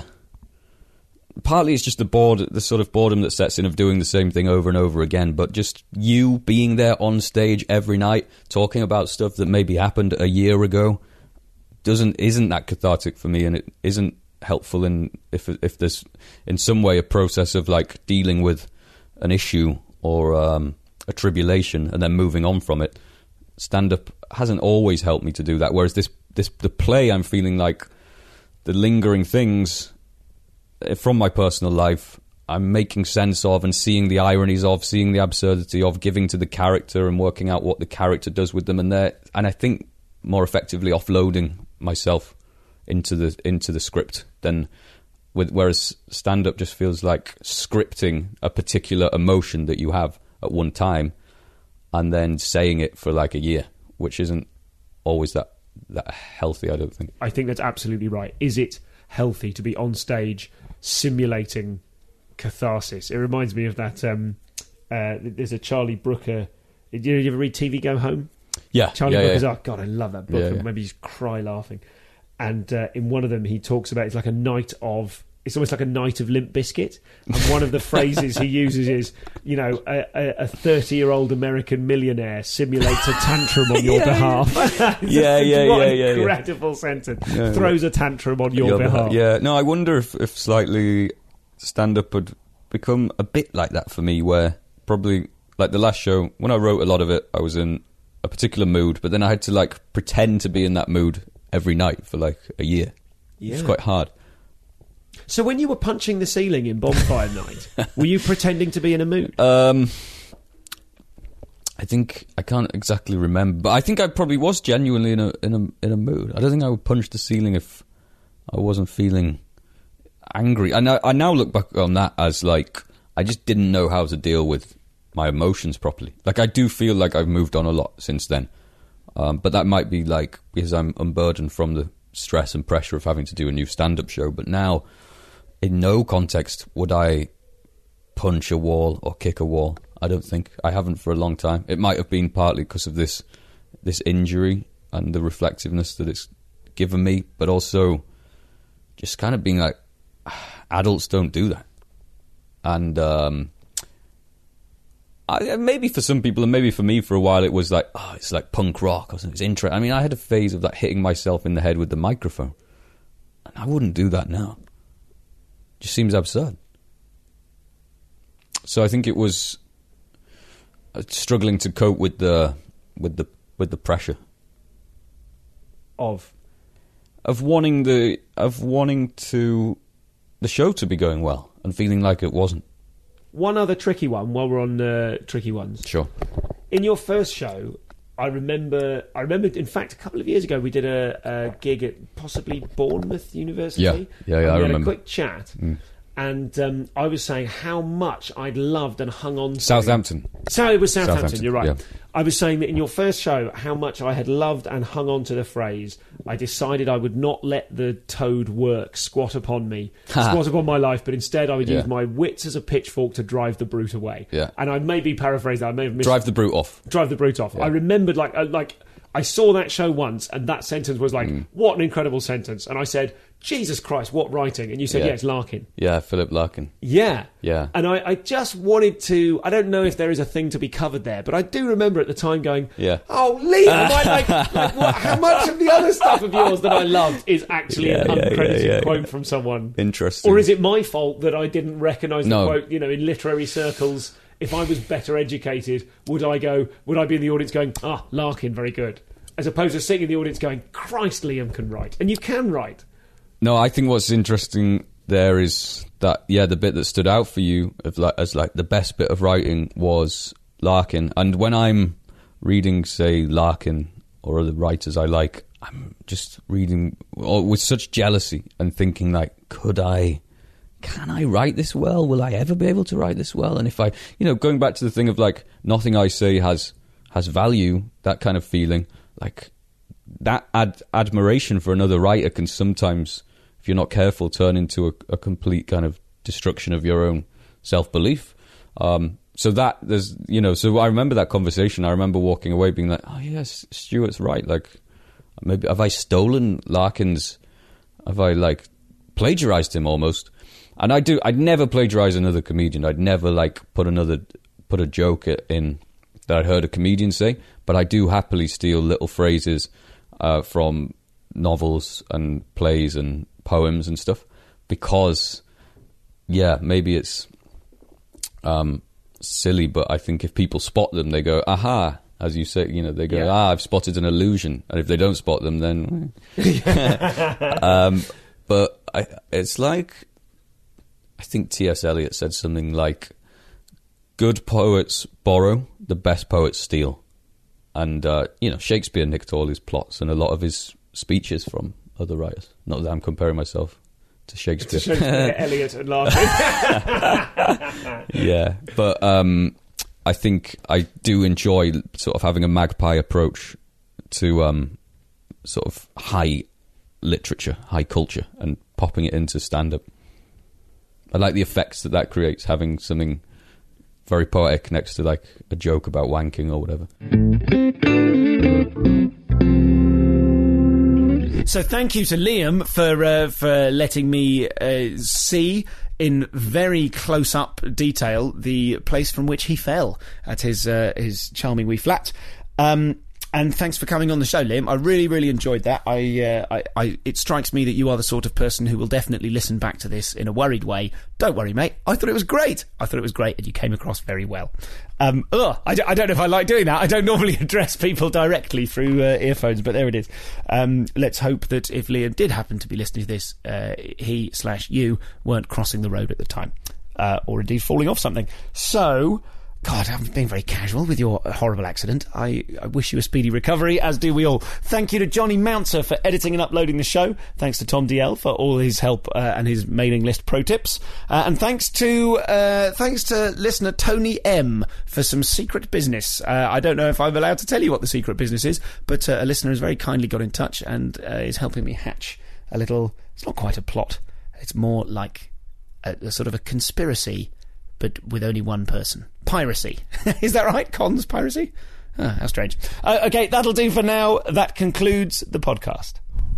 partly it's just the bored, the sort of boredom that sets in of doing the same thing over and over again, but just you being there on stage every night talking about stuff that maybe happened a year ago doesn't isn't that cathartic for me, and it isn't helpful in if if there's in some way a process of like dealing with an issue or um, a tribulation and then moving on from it. Stand-up hasn't always helped me to do that, whereas this This the play, I'm feeling like the lingering things from my personal life I'm making sense of and seeing the ironies of, seeing the absurdity of, giving to the character and working out what the character does with them, and there, and I think more effectively offloading myself into the into the script than with. Whereas stand-up just feels like scripting a particular emotion that you have at one time and then saying it for like a year. which isn't always that that healthy, I don't think. I think that's absolutely right. Is it healthy to be on stage simulating catharsis? It reminds me of that. Um, uh, there's a Charlie Brooker. Did you ever read T V Go Home? Yeah, Charlie yeah, Brooker's. yeah. Oh God, I love that book. Yeah, and yeah. Maybe you just cry laughing. And uh, in one of them, he talks about it's like a night of. It's almost like a night of Limp Bizkit. And one of the phrases he uses is, you know, a thirty-year-old American millionaire simulates a tantrum on your Yeah, behalf. Yeah, yeah, what yeah, an yeah, yeah. incredible sentence. Yeah, Throws a tantrum on your, Your behalf. Yeah, no, I wonder if, if slightly stand-up would become a bit like that for me, where probably, like the last show, when I wrote a lot of it, I was in a particular mood, but then I had to, like, pretend to be in that mood every night for, like, a year. Yeah. It's quite hard. So when you were punching the ceiling in Bonfire Night, were you pretending to be in a mood? Um, I think I can't exactly remember, but I think I probably was genuinely in a in a in a mood. I don't think I would punch the ceiling if I wasn't feeling angry. And I, I now look back on that as like I just didn't know how to deal with my emotions properly. Like I do feel like I've moved on a lot since then, um, but that might be like because I'm unburdened from the stress and pressure of having to do a new stand-up show. But now, in no context would I punch a wall or kick a wall. I don't think. I haven't for a long time. It might have been partly because of this this injury and the reflectiveness that it's given me, but also just kind of being like, adults don't do that. And um, I, maybe for some people, and maybe for me for a while, it was like, oh, it's like punk rock or something. It's interesting. I mean, I had a phase of like hitting myself in the head with the microphone, and I wouldn't do that now. It just seems absurd. So I think it was struggling to cope with the with the with the pressure Of of wanting the of wanting to the show to be going well and feeling like it wasn't. one other tricky one while we're on uh, tricky ones. Sure. In your first show, I remember. I remember. In fact, a couple of years ago, we did a, a gig at possibly Bournemouth University. Yeah, yeah, yeah. And I we had remember. a quick chat, mm. and um, I was saying how much I'd loved and hung on to Southampton. So it was Southampton, Southampton, you're right. yeah. I was saying that in your first show, how much I had loved and hung on to the phrase, I decided I would not let the toad work squat upon me, squat upon my life, but instead I would Yeah. use my wits as a pitchfork to drive the brute away. Yeah. And I maybe paraphrased that, I may have missed Drive the brute off. drive the brute off. Yeah. I remembered, like, uh, like I saw that show once, and that sentence was like, Mm. what an incredible sentence. And I said, Jesus Christ, what writing? And you said, Yeah. yeah, it's Larkin. Yeah, Philip Larkin. Yeah. Yeah. And I, I just wanted to, I don't know if there is a thing to be covered there, but I do remember at the time going, Yeah. oh, Liam, I, like, like what, how much of the other stuff of yours that I loved is actually Yeah, an yeah, uncredited yeah, yeah, quote yeah. from someone? Interesting. Or is it my fault that I didn't recognise the No. quote, you know, in literary circles? If I was better educated, would I go, would I be in the audience going, ah, Larkin, very good? As opposed to sitting in the audience going, Christ, Liam can write. And you can write. No, I think what's interesting there is that, yeah, the bit that stood out for you of like, as like the best bit of writing was Larkin. And when I'm reading, say, Larkin or other writers I like, I'm just reading with such jealousy and thinking like, could I, can I write this well? Will I ever be able to write this well? And if I, you know, going back to the thing of like, nothing I say has has value, that kind of feeling, like that ad- admiration for another writer can sometimes, if you're not careful, turn into a, a complete kind of destruction of your own self-belief. Um, so that there's, you know, so I remember that conversation. I remember walking away being like, oh yes, Stuart's right. Like, maybe have I stolen Larkin's? Have I like plagiarized him almost? And I do. I'd never plagiarize another comedian. I'd never like put another put a joke in that I'd heard a comedian say. But I do happily steal little phrases uh, from novels and plays and poems and stuff, because yeah, maybe it's um, silly, but I think if people spot them, they go, aha, as you say, you know, they go, Yeah. ah, I've spotted an illusion. And if they don't spot them, then um, but I, it's like, I think T S Eliot said something like, good poets borrow, the best poets steal. And uh, you know, Shakespeare nicked all his plots and a lot of his speeches from other writers. Not that I'm comparing myself to Shakespeare. To Shakespeare, Eliot and Larkin. Yeah, but um, I think I do enjoy sort of having a magpie approach to um, sort of high literature, high culture, and popping it into stand-up. I like the effects that that creates, having something very poetic next to like a joke about wanking or whatever. So thank you to Liam for uh, for letting me uh, see in very close-up detail the place from which he fell at his uh, his charming wee flat. Um, and thanks for coming on the show, Liam. I really, really enjoyed that. I, uh, I, I, it strikes me that you are the sort of person who will definitely listen back to this in a worried way. Don't worry, mate. I thought it was great. I thought it was great, and you came across very well. Um, ugh, I, d- I don't know if I like doing that. I don't normally address people directly through uh, earphones, but there it is. Um, let's hope that if Liam did happen to be listening to this, uh, he slash you weren't crossing the road at the time, uh, or indeed falling off something. So... God, I'm being very casual with your horrible accident. I, I wish you a speedy recovery, as do we all. Thank you to Johnny Mouncer for editing and uploading the show. Thanks to Tom D L for all his help uh, and his mailing list pro tips. Uh, and thanks to uh, thanks to listener Tony M for some secret business. Uh, I don't know if I'm allowed to tell you what the secret business is, but uh, a listener has very kindly got in touch and uh, is helping me hatch a little... It's not quite a plot. It's more like a, a sort of a conspiracy, but with only one person. Piracy. Is that right? Cons piracy? Oh, how strange. Uh, okay, that'll do for now. That concludes the podcast.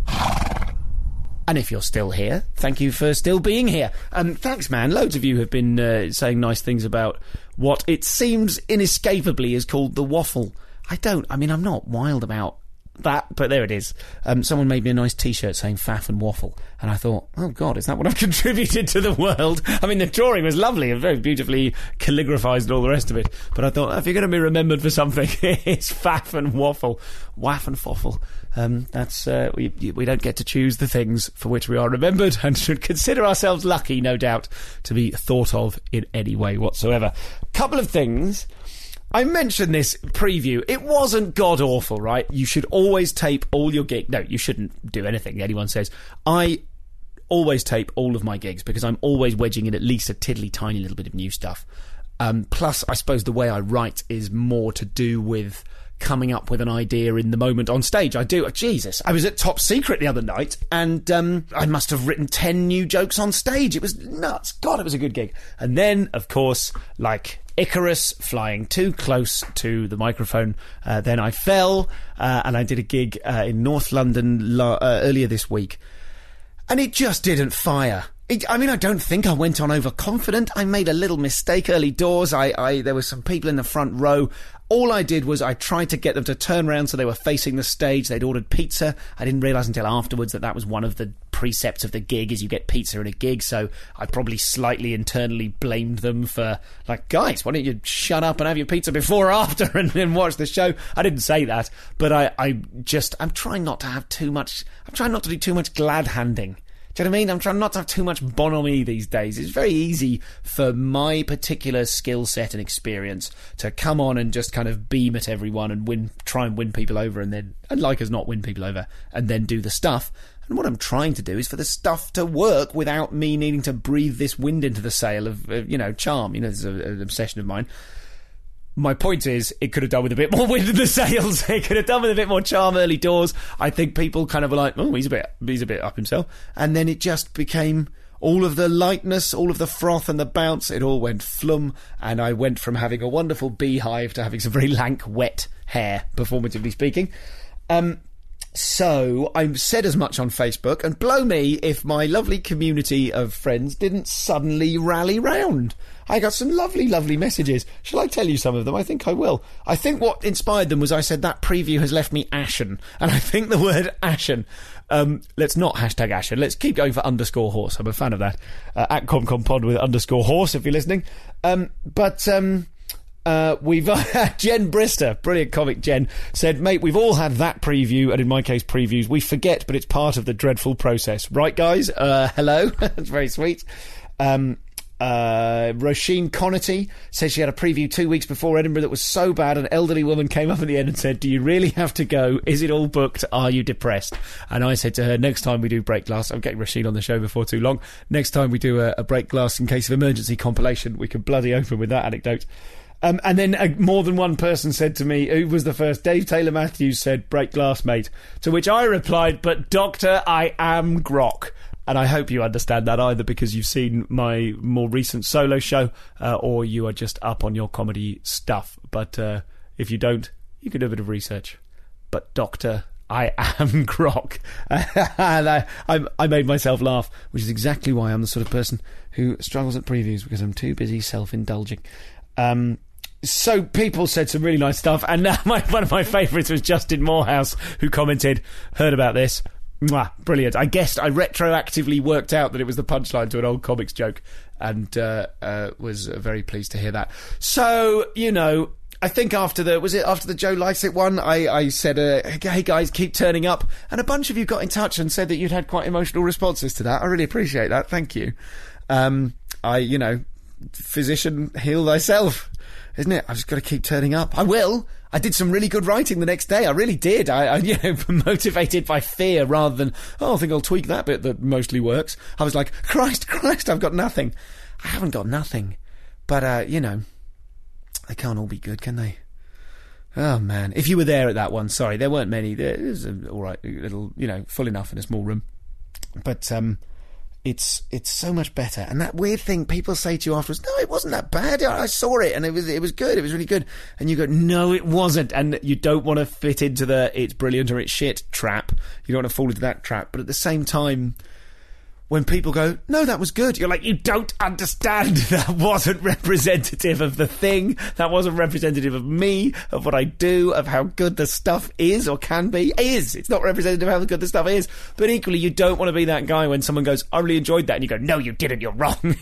And if you're still here, thank you for still being here. Um, thanks, man. Loads of you have been uh, saying nice things about what it seems inescapably is called the waffle. I don't. I mean, I'm not wild about that, but there it is. Um, someone made me a nice T-shirt saying faff and waffle, and I thought, oh God, is that what I've contributed to the world? I mean, the drawing was lovely and very beautifully calligraphised and all the rest of it, but I thought, if you're going to be remembered for something, it's faff and waffle. Waff and foffle. Um, that's uh, we, we don't get to choose the things for which we are remembered, and should consider ourselves lucky, no doubt, to be thought of in any way whatsoever. Couple of things. I mentioned this preview. It wasn't god-awful, right? You should always tape all your gigs. No, you shouldn't do anything anyone says. I always tape all of my gigs because I'm always wedging in at least a tiddly tiny little bit of new stuff. Um, plus, I suppose the way I write is more to do with coming up with an idea in the moment on stage. I do. Jesus, I was at Top Secret the other night, and um, I must have written ten new jokes on stage. It was nuts. God, it was a good gig. And then, of course, like Icarus flying too close to the microphone, uh, then I fell, uh, and I did a gig uh, in North London lo- uh, earlier this week, and it just didn't fire. It, I mean, I don't think I went on overconfident. I made a little mistake early doors. I, I there were some people in the front row. All I did was I tried to get them to turn around so they were facing the stage. They'd ordered pizza. I didn't realise until afterwards that that was one of the precepts of the gig, is you get pizza at a gig. So I probably slightly internally blamed them for, like, guys, why don't you shut up and have your pizza before or after and then watch the show? I didn't say that, but I, I just, I'm trying not to have too much, I'm trying not to do too much glad handing. Do you know what I mean? I'm trying not to have too much bonhomie these days. It's very easy for my particular skill set and experience to come on and just kind of beam at everyone and win, try and win people over, and then, and like us not win people over, and then do the stuff. And what I'm trying to do is for the stuff to work without me needing to breathe this wind into the sail of, of you know, charm. You know, this is a, an obsession of mine. My point is, it could have done with a bit more wind in the sails. It could have done with a bit more charm early doors. I think people kind of were like, oh, he's a bit, he's a bit up himself. And then it just became all of the lightness, all of the froth and the bounce. It all went flum. And I went from having a wonderful beehive to having some very lank, wet hair, performatively speaking. Um, So I said as much on Facebook, and blow me if my lovely community of friends didn't suddenly rally round. I got some lovely, lovely messages. Shall I tell you some of them? I think I will. I think what inspired them was I said that preview has left me ashen, and I think the word ashen. Um, let's not hashtag ashen. Let's keep going for underscore horse. I'm a fan of that. Uh, at ComComPod with underscore horse if you're listening. Um, but um, uh, we've Jen Brister, brilliant comic Jen, said, mate, we've all had that preview, and in my case previews. We forget, but it's part of the dreadful process. Right, guys? Uh, hello. That's very sweet. Um... Uh, Roisin Connerty says she had a preview two weeks before Edinburgh that was so bad an elderly woman came up at the end and said, do you really have to go? Is it all booked? Are you depressed? And I said to her, next time we do Break Glass, I'm getting Roisin on the show before too long, next time we do a, a Break Glass in case of emergency compilation, we can bloody open with that anecdote. Um, and then uh, more than one person said to me, who was the first? Dave Taylor Matthews said, break glass, mate. To which I replied, but doctor, I am grok. And I hope you understand that either because you've seen my more recent solo show uh, or you are just up on your comedy stuff. But uh, if you don't, you can do a bit of research. But doctor, I am grok. And I, I, I made myself laugh, which is exactly why I'm the sort of person who struggles at previews because I'm too busy self-indulging. Um... So people said some really nice stuff, and uh, my, one of my favourites was Justin Morehouse, who commented, heard about this. Mwah, brilliant. I guessed, I retroactively worked out that it was the punchline to an old comics joke, and uh, uh, was uh, very pleased to hear that. So, you know, I think after the, was it after the Joe Lycett one, I, I said, uh, hey guys, keep turning up, and a bunch of you got in touch and said that you'd had quite emotional responses to that. I really appreciate that, thank you. Um, I, you know, physician, heal thyself. Isn't it? I've just got to keep turning up. I will. I did some really good writing the next day. I really did. I, I you know, motivated by fear rather than, oh, I think I'll tweak that bit that mostly works. I was like, Christ, Christ, I've got nothing. I haven't got nothing. But, uh, you know, they can't all be good, can they? Oh, man. If you were there at that one, sorry, there weren't many. There was a, all right, little, you know, full enough in a small room. But, um... It's it's so much better, and that weird thing people say to you afterwards, no, it wasn't that bad. I saw it, and it was it was good. It was really good, and you go, no, it wasn't, and you don't want to fit into the it's brilliant or it's shit trap. You don't want to fall into that trap, but at the same time, when people go, no, that was good, you're like, you don't understand. That wasn't representative of the thing. That wasn't representative of me, of what I do, of how good the stuff is or can be. It is. It's not representative of how good the stuff is. But equally, you don't want to be that guy when someone goes, I really enjoyed that, and you go, no, you didn't, you're wrong.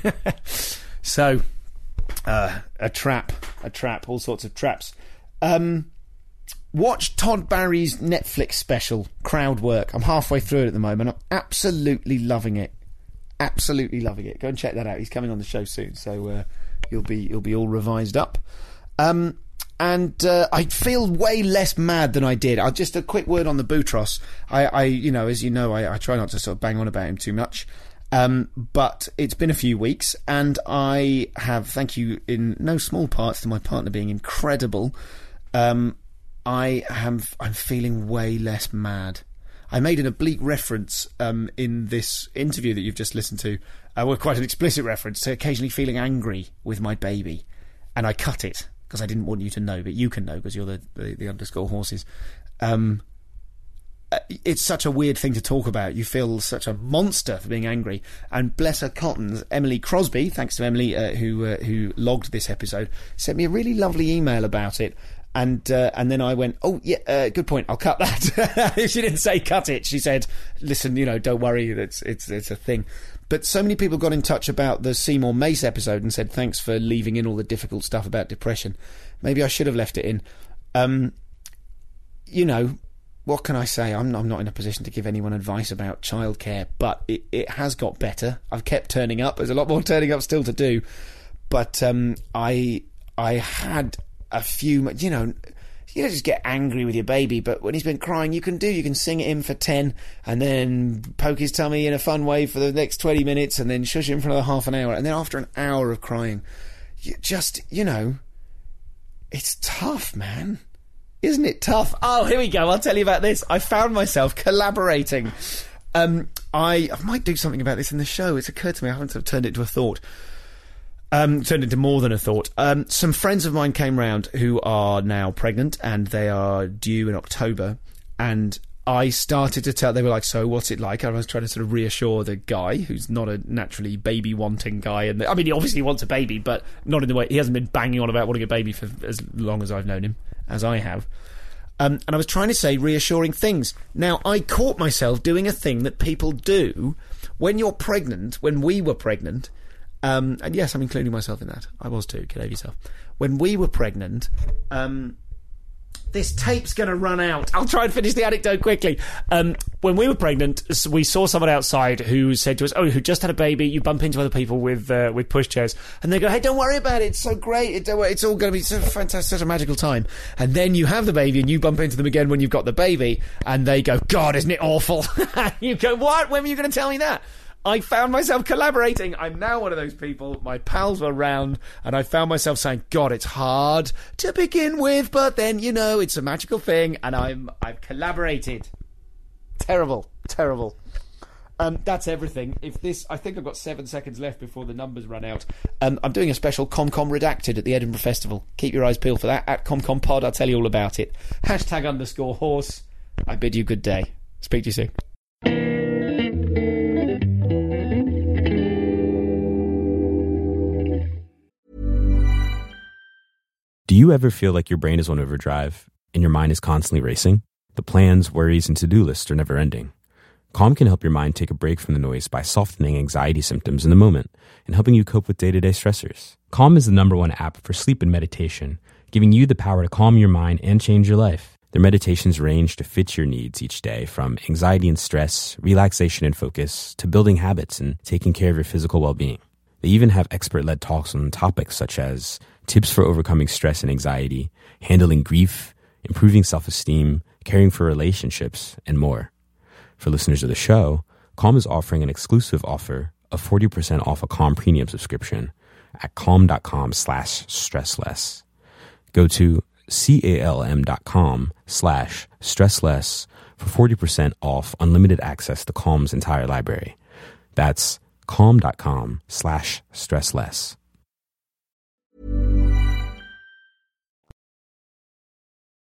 So, uh, a trap. A trap. All sorts of traps. Um... Watch Todd Barry's Netflix special, Crowd Work. I'm halfway through it at the moment. I'm absolutely loving it. Absolutely loving it. Go and check that out. He's coming on the show soon, so uh, you'll be you'll be all revised up. Um, and uh, I feel way less mad than I did. I'll just a quick word on the Boutros. I, I you know, as you know, I, I try not to sort of bang on about him too much. Um, but it's been a few weeks, and I have, thank you in no small parts to my partner being incredible. Um, I am I'm feeling way less mad. I made an oblique reference um, in this interview that you've just listened to, uh, well, quite an explicit reference to occasionally feeling angry with my baby, and I cut it because I didn't want you to know, but you can know because you're the, the, the underscore horses. Um, it's such a weird thing to talk about. You feel such a monster for being angry, and bless her cottons, Emily Crosby, thanks to Emily uh, who uh, who logged this episode, sent me a really lovely email about it. And uh, and then I went, oh, yeah, uh, good point, I'll cut that. She didn't say cut it. She said, listen, you know, don't worry, it's, it's, it's a thing. But so many people got in touch about the Seymour Mace episode and said, thanks for leaving in all the difficult stuff about depression. Maybe I should have left it in. Um, you know, what can I say? I'm, I'm not in a position to give anyone advice about childcare, but it, it has got better. I've kept turning up. There's a lot more turning up still to do. But um, I I had... a few, you know, you don't just get angry with your baby, but when he's been crying, you can do, you can sing at him for ten, and then poke his tummy in a fun way for the next twenty minutes, and then shush him for another half an hour, and then after an hour of crying, you just, you know, it's tough, man. Isn't it tough? Oh, here we go, I'll tell you about this. I found myself collaborating. Um, I, I might do something about this in the show. It's occurred to me, I haven't sort of turned it into a thought. Um, turned into more than a thought. Um, some friends of mine came round who are now pregnant, and they are due in October, and I started to tell, they were like, so what's it like? I was trying to sort of reassure the guy, who's not a naturally baby-wanting guy, and I mean, he obviously wants a baby, but not in the way, he hasn't been banging on about wanting a baby for as long as I've known him, as I have. Um, and I was trying to say reassuring things. Now, I caught myself doing a thing that people do when you're pregnant, when we were pregnant. Um, and yes, I'm including myself in that. I was too, get over yourself. When we were pregnant, um, this tape's going to run out. I'll try and finish the anecdote quickly. Um, when we were pregnant, we saw someone outside who said to us, oh, who just had a baby. You bump into other people with uh, with pushchairs, and they go, hey, don't worry about it. It's so great. It, it's all going to be so fantastic, such a magical time. And then you have the baby, and you bump into them again when you've got the baby, and they go, God, isn't it awful? You go, what? When were you going to tell me that? I found myself collaborating. I'm now one of those people. My pals were round, and I found myself saying, God, it's hard to begin with, but then, you know, it's a magical thing, and I'm I've collaborated. Terrible, terrible. Um, that's everything. If this, I think I've got seven seconds left before the numbers run out. Um, I'm doing a special ComCom Redacted at the Edinburgh Festival. Keep your eyes peeled for that. At ComCom Pod, I'll tell you all about it. Hashtag underscore horse. I bid you good day. Speak to you soon. Do you ever feel like your brain is on overdrive and your mind is constantly racing? The plans, worries, and to-do lists are never ending. Calm can help your mind take a break from the noise by softening anxiety symptoms in the moment and helping you cope with day-to-day stressors. Calm is the number one app for sleep and meditation, giving you the power to calm your mind and change your life. Their meditations range to fit your needs each day, from anxiety and stress, relaxation and focus, to building habits and taking care of your physical well-being. They even have expert-led talks on topics such as tips for overcoming stress and anxiety, handling grief, improving self-esteem, caring for relationships, and more. For listeners of the show, Calm is offering an exclusive offer of forty percent off a Calm premium subscription at calm.com slash stressless. Go to calm.com slash stressless for forty percent off unlimited access to Calm's entire library. That's calm.com slash stressless.